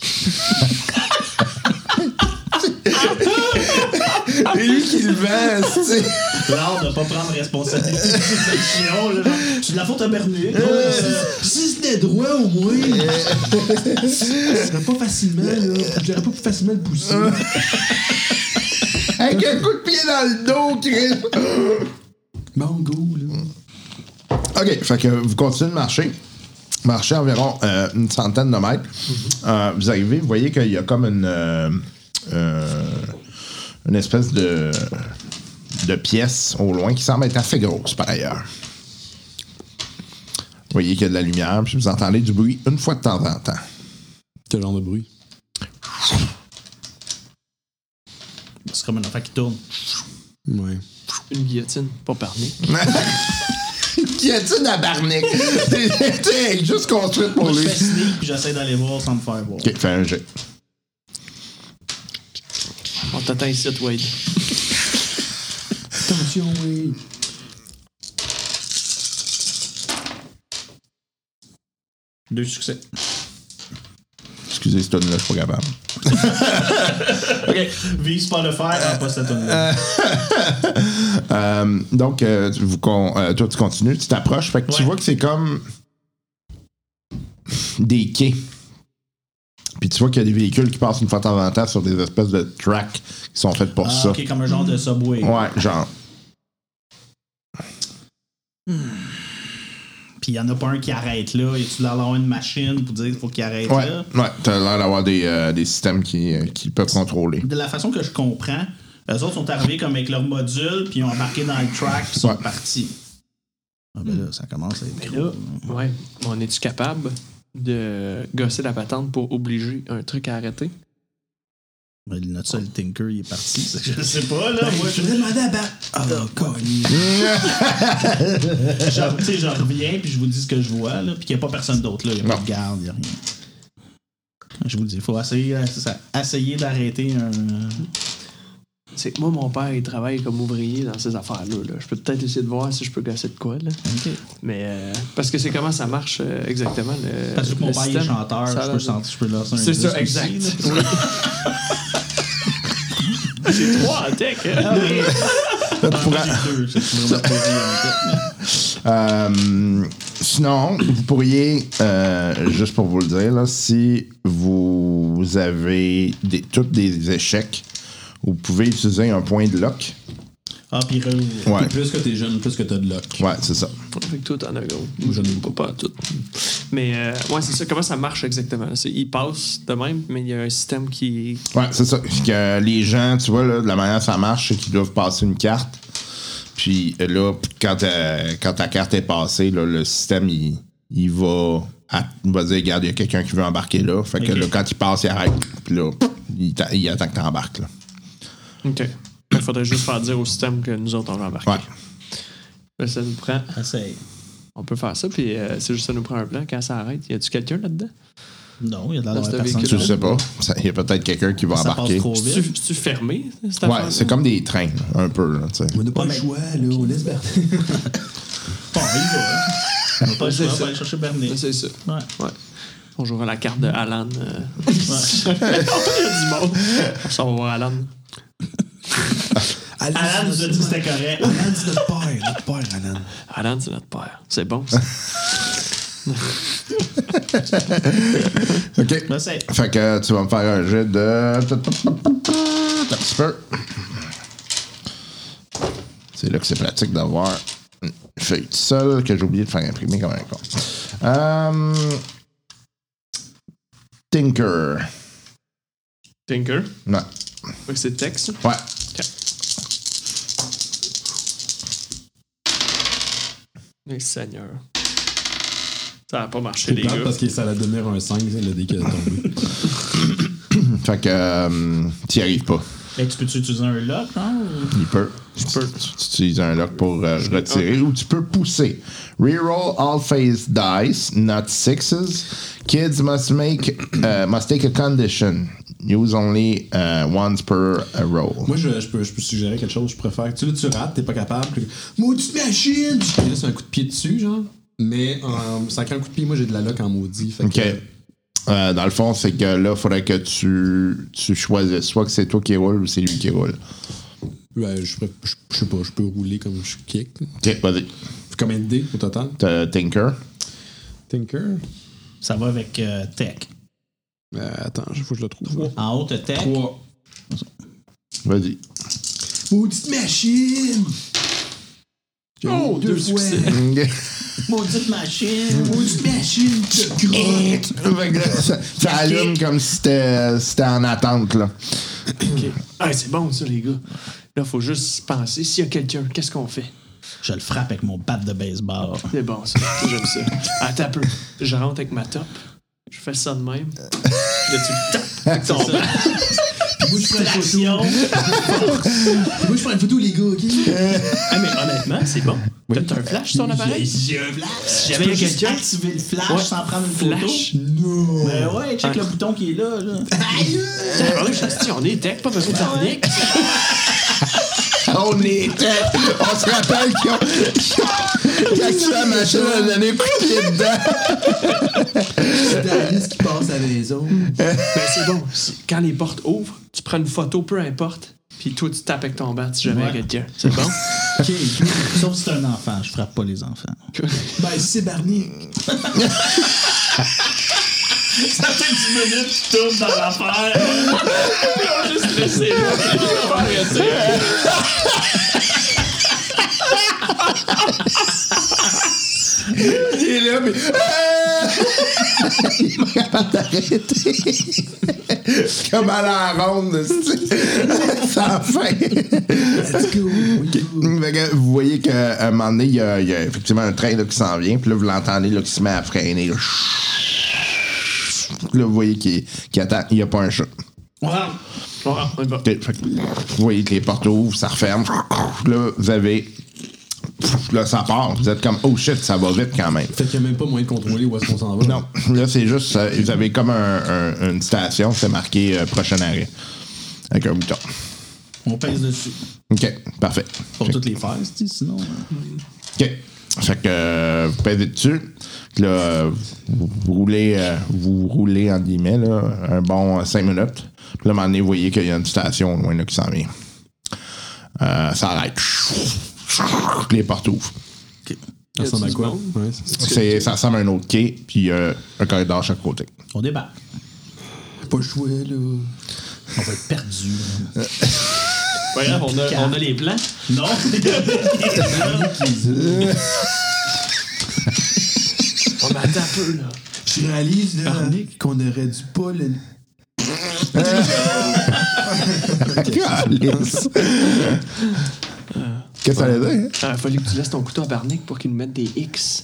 Speaker 2: C'est lui qui le vend, tu sais.
Speaker 4: L'art de pas prendre responsabilité de cette action. Là, genre, c'est de la faute à Bernier.
Speaker 5: Si c'était droit au moins, ça serait pas facilement, là. J'aurais pas pu facilement le pousser.
Speaker 2: Avec un coup de pied dans le dos, Chris.
Speaker 5: Bon goût, là.
Speaker 2: OK, fait que vous continuez de marcher. Marchez environ une centaine de mètres. Vous arrivez, vous voyez qu'il y a comme une espèce de pièce au loin qui semble être assez grosse par ailleurs. Vous voyez qu'il y a de la lumière, puis vous entendez du bruit une fois de temps en temps.
Speaker 5: Quel genre de bruit?
Speaker 4: C'est comme un enfant qui tourne.
Speaker 5: Ouais.
Speaker 6: Une guillotine, pas parmi.
Speaker 2: Guillotine à Barnick. C'est juste construite pour
Speaker 4: Moi, je
Speaker 2: lui.
Speaker 4: fais sneak puis j'essaie d'aller voir sans me faire voir.
Speaker 2: OK, fais un jet.
Speaker 6: On t'attend ici, Wade.
Speaker 5: Attention, oui.
Speaker 4: Deux succès.
Speaker 2: Excusez, cette tonne-là, je suis pas capable.
Speaker 4: OK. Vise pas le fer, pas cette tonne-là.
Speaker 2: Donc, toi, tu continues, tu t'approches. Fait que tu vois que c'est comme des quais. Puis tu vois qu'il y a des véhicules qui passent une fois de temps en temps sur des espèces de tracks qui sont faits pour ça.
Speaker 4: OK, comme un genre de subway.
Speaker 2: Ouais, genre.
Speaker 4: Puis il y en a pas un qui arrête là. Y a-tu l'air d'avoir une machine pour dire qu'il faut qu'il arrête
Speaker 2: Ouais,
Speaker 4: là?
Speaker 2: ouais, t'as l'air d'avoir des systèmes qui peuvent contrôler.
Speaker 4: De la façon que je comprends, eux autres sont arrivés comme avec leur module, puis ils ont embarqué dans le track, puis ils sont partis. Ah ben là, ça commence à être
Speaker 6: Mais
Speaker 4: gros.
Speaker 6: là, ouais, on est-tu capable de gosser la patente pour obliger un truc à arrêter?
Speaker 4: Ben, notre seul Tinker, il est parti. Je sais pas, là. Moi, je
Speaker 5: demandé à battre.
Speaker 4: Ah, genre, tu sais, je reviens, puis je vous dis ce que je vois, là, puis qu'il n'y a pas personne d'autre, là. Il n'y a pas de garde, il n'y a rien. Je vous dis, il faut essayer d'arrêter un.
Speaker 6: C'est que moi, mon père, il travaille comme ouvrier dans ces affaires-là. Là. Je peux peut-être essayer de voir si je peux gosser de quoi. Là.
Speaker 4: OK.
Speaker 6: Mais parce que c'est comment ça marche exactement.
Speaker 4: Parce que mon
Speaker 6: le
Speaker 4: père il est
Speaker 6: système.
Speaker 4: chanteur,
Speaker 6: Ça
Speaker 4: je peux lancer un
Speaker 6: C'est ça,
Speaker 4: disque
Speaker 6: exact.
Speaker 4: aussi, là.
Speaker 6: J'ai trois en tech. Hein?
Speaker 4: Ah oui.
Speaker 2: Là, tu pourrais-
Speaker 4: Deux, c'est vraiment pas dit, en fait.
Speaker 2: Sinon, vous pourriez, juste pour vous le dire, là, si vous avez tous des échecs, vous pouvez utiliser un point de lock.
Speaker 4: Ah, puis
Speaker 2: Ouais,
Speaker 5: Plus que t'es jeune, plus que t'as de luck.
Speaker 2: ouais, c'est ça.
Speaker 6: Fait que toi, t'en as gros.
Speaker 5: Je n'ai
Speaker 6: pas tout. Mais ouais, c'est ça. Comment ça marche exactement? Ils passent de même, mais il y a un système qui.
Speaker 2: Ouais, c'est ça. Que les gens, tu vois, là, de la manière dont ça marche, c'est qu'ils doivent passer une carte. Puis là, quand ta carte est passée, là, le système, il va dire, regarde, il y a quelqu'un qui veut embarquer là. Fait que
Speaker 4: Ok.
Speaker 2: là, quand il passe, il arrête. Puis là, il attend que tu embarques. Là.
Speaker 6: OK. Il faudrait juste faire dire au système que nous autres, on va embarquer.
Speaker 2: Ouais.
Speaker 6: Là, ça nous prend.
Speaker 4: Essaye.
Speaker 6: On peut faire ça, puis c'est juste ça nous prend un plan. Quand ça arrête, y a-tu quelqu'un là-dedans?
Speaker 4: Non, il y a de la
Speaker 6: Dans ce
Speaker 4: personne.
Speaker 6: véhicule.
Speaker 2: Tu sais pas. Il y a peut-être quelqu'un qui va
Speaker 4: Ça passe
Speaker 2: embarquer.
Speaker 4: trop vite.
Speaker 6: C'est-tu fermé, cette
Speaker 2: Ouais,
Speaker 6: affaire-là?
Speaker 2: c'est comme des trains, un peu. Là, tu sais.
Speaker 5: On n'a pas
Speaker 4: Ouais,
Speaker 5: le
Speaker 4: mais-
Speaker 5: choix, là. On laisse battre.
Speaker 4: Bon, il va. On va pas le
Speaker 6: C'est
Speaker 4: choix, on
Speaker 6: ça.
Speaker 4: va aller chercher Bernier.
Speaker 6: Ouais, c'est ça.
Speaker 4: Ouais.
Speaker 6: Ouais. On jouera la carte de Alan.
Speaker 4: Ouais.
Speaker 6: Il y a du monde. On va voir Alan.
Speaker 4: Alan nous a dit que c'était correct.
Speaker 5: Alan, c'est notre père, Alan.
Speaker 6: Alan, c'est notre père. C'est bon, ça.
Speaker 2: OK.
Speaker 4: Essaye.
Speaker 2: Fait que tu vas me faire un jet de. Un petit peu. C'est là que c'est pratique d'avoir une feuille seule que j'ai oublié de faire imprimer comme un con. Tinker.
Speaker 6: Tinker.
Speaker 2: Ouais.
Speaker 6: Fait que c'est texte.
Speaker 2: Ouais.
Speaker 6: Mais Seigneur. Ça n'a pas marché,
Speaker 5: C'est
Speaker 6: les
Speaker 5: plate
Speaker 6: gars.
Speaker 5: parce que ça allait devenir un 5, le dé qui est tombé.
Speaker 2: Fait que t'y arrives pas.
Speaker 4: Fait que tu peux-tu utiliser un lock, non?
Speaker 2: Il peut. Tu utilises un lock pour retirer ou tu peux pousser. Reroll all phase dice, not sixes. Kids must take a condition. Use only once per roll.
Speaker 5: Moi, je peux suggérer quelque chose. Je préfère. Tu rates, t'es pas capable. Puis, maudite machine! Tu laisses un coup de pied dessus, genre. Mais en sacrant un coup de pied, moi, j'ai de la lock en maudit. Fait
Speaker 2: OK.
Speaker 5: que,
Speaker 2: Dans le fond, c'est que là, il faudrait que tu choisisses soit que c'est toi qui roule ou c'est lui qui roule.
Speaker 5: je sais pas, je peux rouler comme je kick.
Speaker 2: OK, vas-y.
Speaker 5: Combien de dés au total?
Speaker 2: T'as Tinker.
Speaker 5: Tinker.
Speaker 4: Ça va avec Tech.
Speaker 5: Attends, il faut que je le trouve.
Speaker 4: En haut, t'as Tech.
Speaker 5: 3.
Speaker 2: Vas-y.
Speaker 5: Maudite machine!
Speaker 6: Oh, 2 succès.
Speaker 4: Maudite machine.
Speaker 5: Maudite machine de grotte!
Speaker 2: Fait que là, ça allume comme si c'était en attente, là.
Speaker 6: OK. Ah, c'est bon, ça, les gars. Là, faut juste penser. S'il y a quelqu'un, qu'est-ce qu'on fait?
Speaker 4: Je le frappe avec mon bat de baseball.
Speaker 6: C'est bon, ça. J'aime ça. Attends un peu. Je rentre avec ma top. Je fais ça de même. Là, tu le tapes avec ton bat.
Speaker 5: Moi, je prends une photo. Moi, je prends une photo, les gars, OK?
Speaker 6: Ah, mais honnêtement, c'est bon. T'as un flash sur ton appareil?
Speaker 4: J'ai un flash.
Speaker 6: Si jamais il y a quelqu'un.
Speaker 4: Activer le flash
Speaker 6: Ouais.
Speaker 4: sans prendre une
Speaker 6: Flash?
Speaker 4: photo.
Speaker 5: Non!
Speaker 4: Ben ouais, check le bouton qui est là.
Speaker 6: On est tech, pas besoin de technique.
Speaker 2: On se rappelle qu'ils ont activé la machine, on a donné un coup de pied dedans.
Speaker 5: C'est Alice qui passe à la maison.
Speaker 6: Ben, c'est bon. Quand les portes ouvrent, tu prends une photo, peu importe, puis toi, tu tapes avec ton bat si jamais il y a quelqu'un. C'est bon?
Speaker 4: OK. Sauf si c'est un enfant. Je frappe pas les enfants.
Speaker 5: Ben, c'est Barney.
Speaker 4: Ça fait 10 minutes que tu tournes dans l'affaire.
Speaker 6: On juste laissé là.
Speaker 2: Il est là, mais. Il est pas capable d'arrêter. Comme à la ronde, sans fin.
Speaker 5: Let's go.
Speaker 2: Fait que vous voyez qu'à un moment donné, il y a effectivement un train là, qui s'en vient, puis là, vous l'entendez là, qui se met à freiner. Là, là vous voyez qu'il attend. Il n'y a pas un chat.
Speaker 6: On va.
Speaker 2: OK, fait que vous voyez que les portes ouvrent, ça referme. Là, vous avez. Là, ça part. Vous êtes comme, oh shit, ça va vite quand même.
Speaker 5: Fait qu'il n'y a même pas moyen de contrôler où est-ce qu'on s'en va.
Speaker 2: Non, là, c'est juste, vous avez comme une station, c'est marqué prochain arrêt. Avec un bouton.
Speaker 4: On pèse dessus.
Speaker 2: OK, parfait.
Speaker 4: Pour toutes les phases, sinon.
Speaker 2: OK. Fait que vous pèsez dessus. Puis là, vous roulez, entre guillemets, là, un bon 5 minutes. Puis là, à un moment donné, vous voyez qu'il y a une station loin là, qui s'en vient. Ça arrête. Les portes ouvrent.
Speaker 4: OK.
Speaker 5: Ça ressemble à quoi? Ouais,
Speaker 2: Ça ressemble à un autre quai, puis un corridor à chaque côté.
Speaker 4: On débarque.
Speaker 5: pas le choix, là.
Speaker 4: On va être perdus.
Speaker 6: Pas grave, on a les plans.
Speaker 4: Non.
Speaker 6: On m'attend un peu, là.
Speaker 5: Je réalise, là, qu'on aurait dû pas le...
Speaker 2: Calice. Qu'est-ce que ça allait dire? Hein?
Speaker 6: Il a fallu que tu laisses ton couteau à Barnick pour qu'il nous mette des X.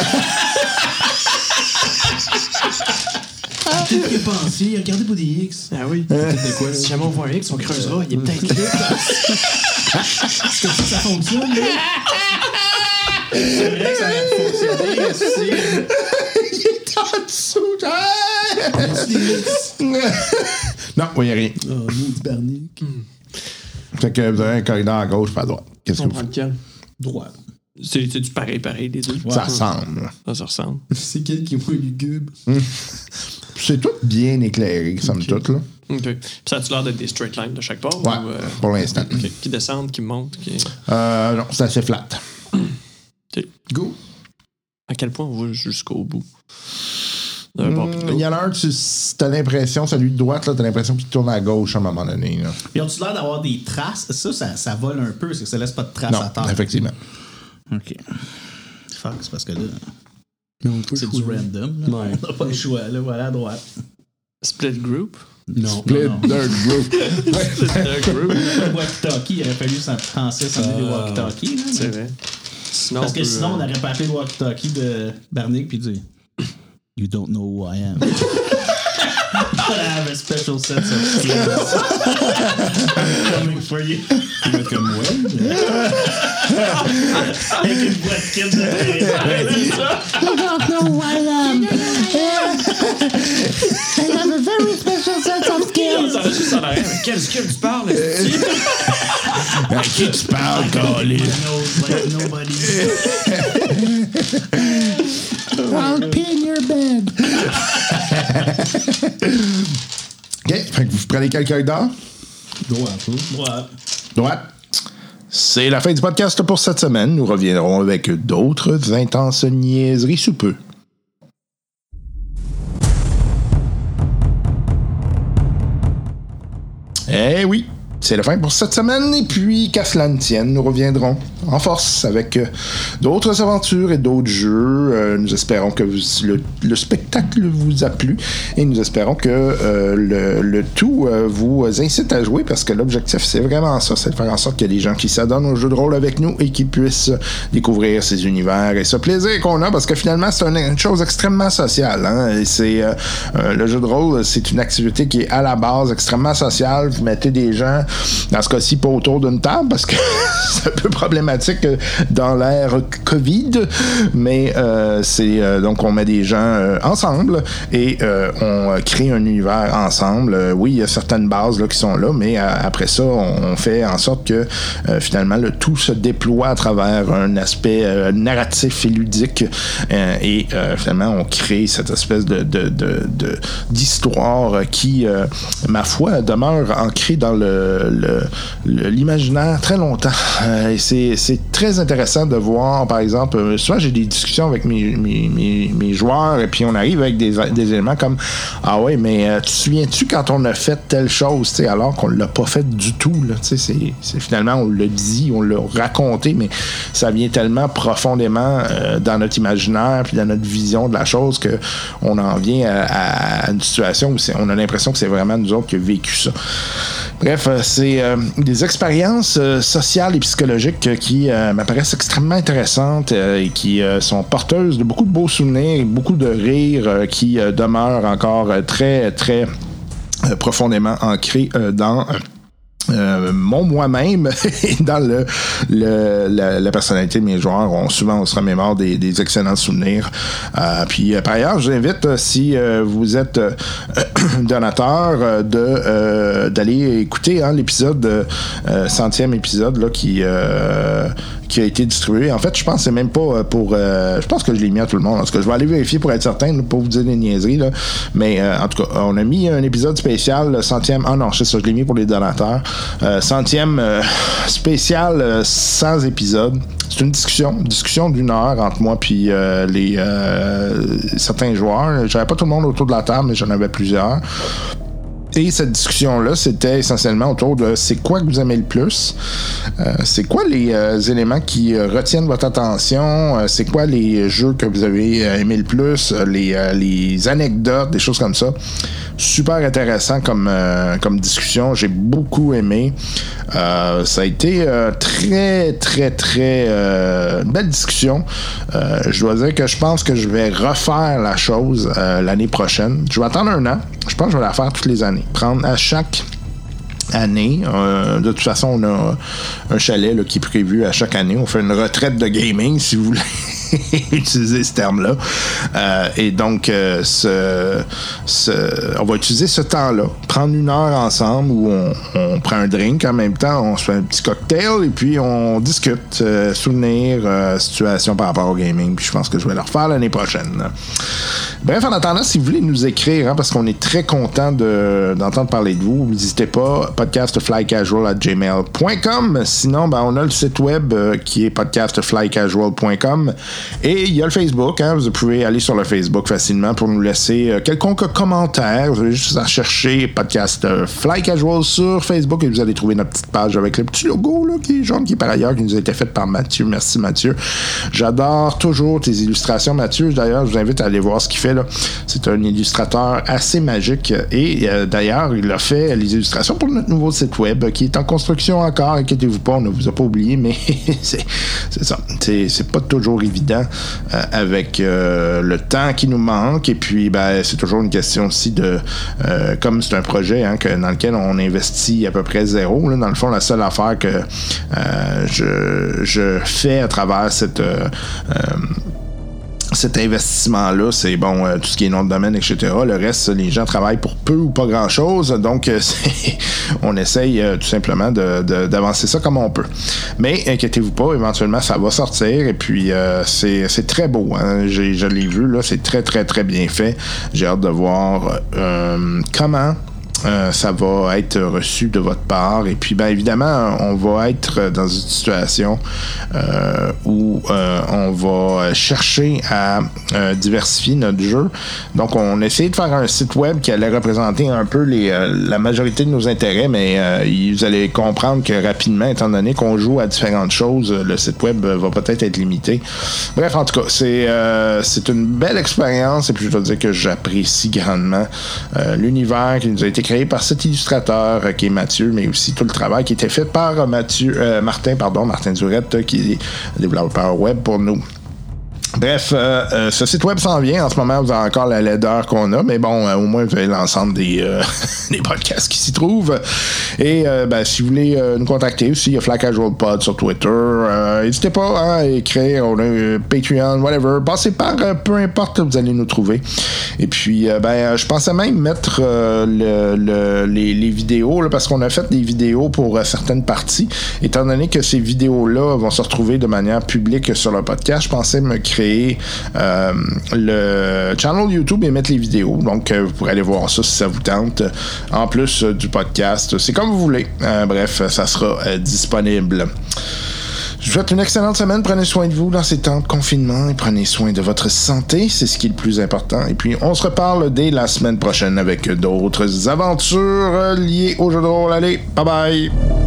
Speaker 5: Qu'est-ce qu'il a pensé? Il a regardé pour des X.
Speaker 6: Ah oui.
Speaker 5: De quoi,
Speaker 6: Si jamais on voit un X, on creusera. Il est peut-être là.
Speaker 5: Est-ce que ça fonctionne, là?
Speaker 4: C'est vrai que ça aurait fonctionné aussi.
Speaker 2: Il est en dessous. Non, il n'y a rien.
Speaker 5: Oh, maudit Barnick.
Speaker 2: Fait que vous avez un corridor à gauche et à droite. Qu'est-ce que
Speaker 6: On
Speaker 2: vous
Speaker 6: prend
Speaker 2: faites?
Speaker 6: lequel?
Speaker 4: Droite.
Speaker 6: C'est du pareil, les deux.
Speaker 2: Ça ressemble.
Speaker 6: Ça ressemble.
Speaker 5: C'est quel qui est moins lugubre?
Speaker 2: C'est tout bien éclairé, somme toute, là.
Speaker 6: OK. Puis ça a-tu l'air d'être des straight lines de chaque part?
Speaker 2: Ouais,
Speaker 6: Ou,
Speaker 2: pour l'instant.
Speaker 6: OK. Qui descendent, qui montent, qui...
Speaker 2: Non, c'est assez flat.
Speaker 6: OK.
Speaker 5: Go!
Speaker 6: À quel point on va jusqu'au bout? D'un bord puis de
Speaker 2: Il
Speaker 6: l'autre.
Speaker 2: y en a un, t'as l'impression, celui de droite, là, t'as l'impression qu'il tourne à gauche à un moment donné. Là.
Speaker 4: Ils ont-tu l'air d'avoir des traces? Ça vole un peu, c'est que ça laisse pas de traces à
Speaker 2: Non,
Speaker 4: terre.
Speaker 2: effectivement.
Speaker 4: OK. Fuck, c'est parce que là,
Speaker 5: Mais on peut
Speaker 4: c'est du random. Là.
Speaker 5: Ouais.
Speaker 4: On n'a pas le choix, là, voilà, à droite.
Speaker 6: Split group?
Speaker 5: Non.
Speaker 2: Split
Speaker 4: non.
Speaker 2: Dirt Group.
Speaker 6: Split group?
Speaker 4: Le walkie-talkie, il aurait fallu en français s'en aller walkie-talkie. Là,
Speaker 6: C'est
Speaker 4: mais-
Speaker 6: vrai. Sinon,
Speaker 4: Parce que
Speaker 6: on peut,
Speaker 4: sinon, on n'aurait pas appelé le walkie-talkie de Barnick puis dire You don't know who I am. I have a special sense of skills. Coming for you.
Speaker 5: Il va être comme ouais.
Speaker 4: Avec une boîte de kids derrière.
Speaker 6: on s'en va juste en arrière. Mais quel skill tu parles?
Speaker 2: À qui tu parles, Colin?
Speaker 4: Knows like nobody.
Speaker 2: I'll pee in your bed. OK, fait que vous prenez quel corridor?
Speaker 5: Droite, hein?
Speaker 4: Droite.
Speaker 2: Droite. C'est la fin du podcast pour cette semaine. Nous reviendrons avec d'autres intenses niaiseries sous peu. Eh oui, C'est la fin pour cette semaine, et puis, qu'à cela ne tienne, nous reviendrons en force avec d'autres aventures et d'autres jeux. Nous espérons que le spectacle vous a plu, et nous espérons que le tout vous incite à jouer, parce que l'objectif, c'est vraiment ça, c'est de faire en sorte qu'il y ait des gens qui s'adonnent aux jeux de rôle avec nous et qui puissent découvrir ces univers et ce plaisir qu'on a, parce que finalement, c'est une chose extrêmement sociale. Hein? Et c'est le jeu de rôle, c'est une activité qui est à la base extrêmement sociale. Vous mettez des gens, dans ce cas-ci, pas autour d'une table, parce que c'est un peu problématique dans l'ère COVID, mais donc on met des gens ensemble et on crée un univers ensemble. Oui, il y a certaines bases là, qui sont là, mais après ça, on fait en sorte que finalement le tout se déploie à travers un aspect narratif et ludique, et finalement on crée cette espèce d'histoire qui, ma foi, demeure ancrée dans l'imaginaire très longtemps. Et c'est très intéressant de voir, par exemple, souvent j'ai des discussions avec mes joueurs, et puis on arrive avec des éléments comme « Ah ouais, mais tu te souviens-tu quand on a fait telle chose, alors qu'on l'a pas fait du tout, là, c'est finalement on l'a dit, on l'a raconté, mais ça vient tellement profondément dans notre imaginaire puis dans notre vision de la chose qu'on en vient à une situation où on a l'impression que c'est vraiment nous autres qui avons vécu ça. Bref, c'est des expériences sociales et psychologiques qui m'apparaissent extrêmement intéressantes et qui sont porteuses de beaucoup de beaux souvenirs et beaucoup de rires qui demeurent encore très, très profondément ancrés dans mon moi-même et dans la personnalité de mes joueurs. On se remémore des excellents souvenirs. Puis par ailleurs, je vous invite, si vous êtes donateur, d'aller écouter l'épisode, 100e épisode là, qui a été distribué. En fait, je pense que c'est même pas pour... je pense que je l'ai mis à tout le monde. Parce que je vais aller vérifier pour être certain, là, pour vous dire des niaiseries. Là. Mais en tout cas, on a mis un épisode spécial, le 100e... Ah non, c'est ça, je l'ai mis pour les donateurs. 100e spécial sans épisode. C'est une discussion d'1 heure entre moi puis certains joueurs. J'avais pas tout le monde autour de la table, mais j'en avais plusieurs. Et cette discussion-là, c'était essentiellement autour de c'est quoi que vous aimez le plus, c'est quoi les éléments qui retiennent votre attention, c'est quoi les jeux que vous avez aimé le plus, les anecdotes, des choses comme ça. Super intéressant comme discussion, j'ai beaucoup aimé. Ça a été très, très, très belle discussion. Je dois dire que je pense que je vais refaire la chose l'année prochaine. Je vais attendre 1 an. Je pense que je vais la faire toutes les années. Prendre à chaque année. De toute façon, on a un chalet là, qui est prévu à chaque année. On fait une retraite de gaming, si vous voulez utiliser ce terme-là. Et donc, on va utiliser ce temps-là. Prendre 1 heure ensemble où on prend un drink en même temps, on se fait un petit cocktail et puis on discute, souvenirs, situation par rapport au gaming. Puis je pense que je vais le refaire l'année prochaine. Bref, en attendant, si vous voulez nous écrire, parce qu'on est très content d'entendre parler de vous, n'hésitez pas, podcastflycasual@gmail.com. Sinon, on a le site web qui est podcastflycasual.com et il y a le Facebook. Vous pouvez aller sur le Facebook facilement pour nous laisser quelconque commentaire. Vous avez juste à chercher Podcast Fly Casual sur Facebook et vous allez trouver notre petite page avec le petit logo là, qui est jaune, qui est par ailleurs, qui nous a été fait par Mathieu. Merci Mathieu. J'adore toujours tes illustrations, Mathieu. D'ailleurs, je vous invite à aller voir ce qu'il fait là. C'est un illustrateur assez magique et d'ailleurs, il a fait les illustrations pour notre nouveau site web qui est en construction encore. Inquiétez-vous pas, on ne vous a pas oublié, mais c'est ça. C'est pas toujours évident avec le temps qui nous manque et puis c'est toujours une question aussi de comme c'est un projet dans lequel on investit à peu près 0 là, dans le fond la seule affaire que je fais à travers cet investissement-là, c'est tout ce qui est nom de domaine, etc. Le reste, les gens travaillent pour peu ou pas grand-chose, donc on essaye tout simplement d'avancer ça comme on peut. Mais inquiétez-vous pas, éventuellement, ça va sortir, et puis c'est très beau. Je l'ai vu, là, c'est très, très, très bien fait. J'ai hâte de voir comment ça va être reçu de votre part. Et puis, bien évidemment, on va être dans une situation où on va chercher à diversifier notre jeu. Donc, on a essayé de faire un site web qui allait représenter un peu la majorité de nos intérêts, mais vous allez comprendre que rapidement, étant donné qu'on joue à différentes choses, le site web va peut-être être limité. Bref, en tout cas, c'est une belle expérience et puis je dois dire que j'apprécie grandement l'univers qui nous a été créé par cet illustrateur qui est Mathieu, mais aussi tout le travail qui était fait par Martin Durette, qui est développeur web pour nous. Bref, ce site web s'en vient. En ce moment, vous avez encore la laideur qu'on a, mais bon, au moins, vous avez l'ensemble des podcasts qui s'y trouvent. Et si vous voulez nous contacter aussi, il y a Fly Casual Pod sur Twitter. N'hésitez pas à écrire. On a Patreon, whatever. Passez par peu importe, vous allez nous trouver. Et puis, je pensais même mettre les vidéos, là, parce qu'on a fait des vidéos pour certaines parties. Étant donné que ces vidéos-là vont se retrouver de manière publique sur le podcast, je pensais me créer le channel YouTube et mettre les vidéos. Donc, vous pourrez aller voir ça si ça vous tente. En plus du podcast, c'est comme vous voulez. Bref, ça sera disponible. Je vous souhaite une excellente semaine. Prenez soin de vous dans ces temps de confinement et prenez soin de votre santé. C'est ce qui est le plus important. Et puis, on se reparle dès la semaine prochaine avec d'autres aventures liées au jeu de rôle. Allez, bye bye!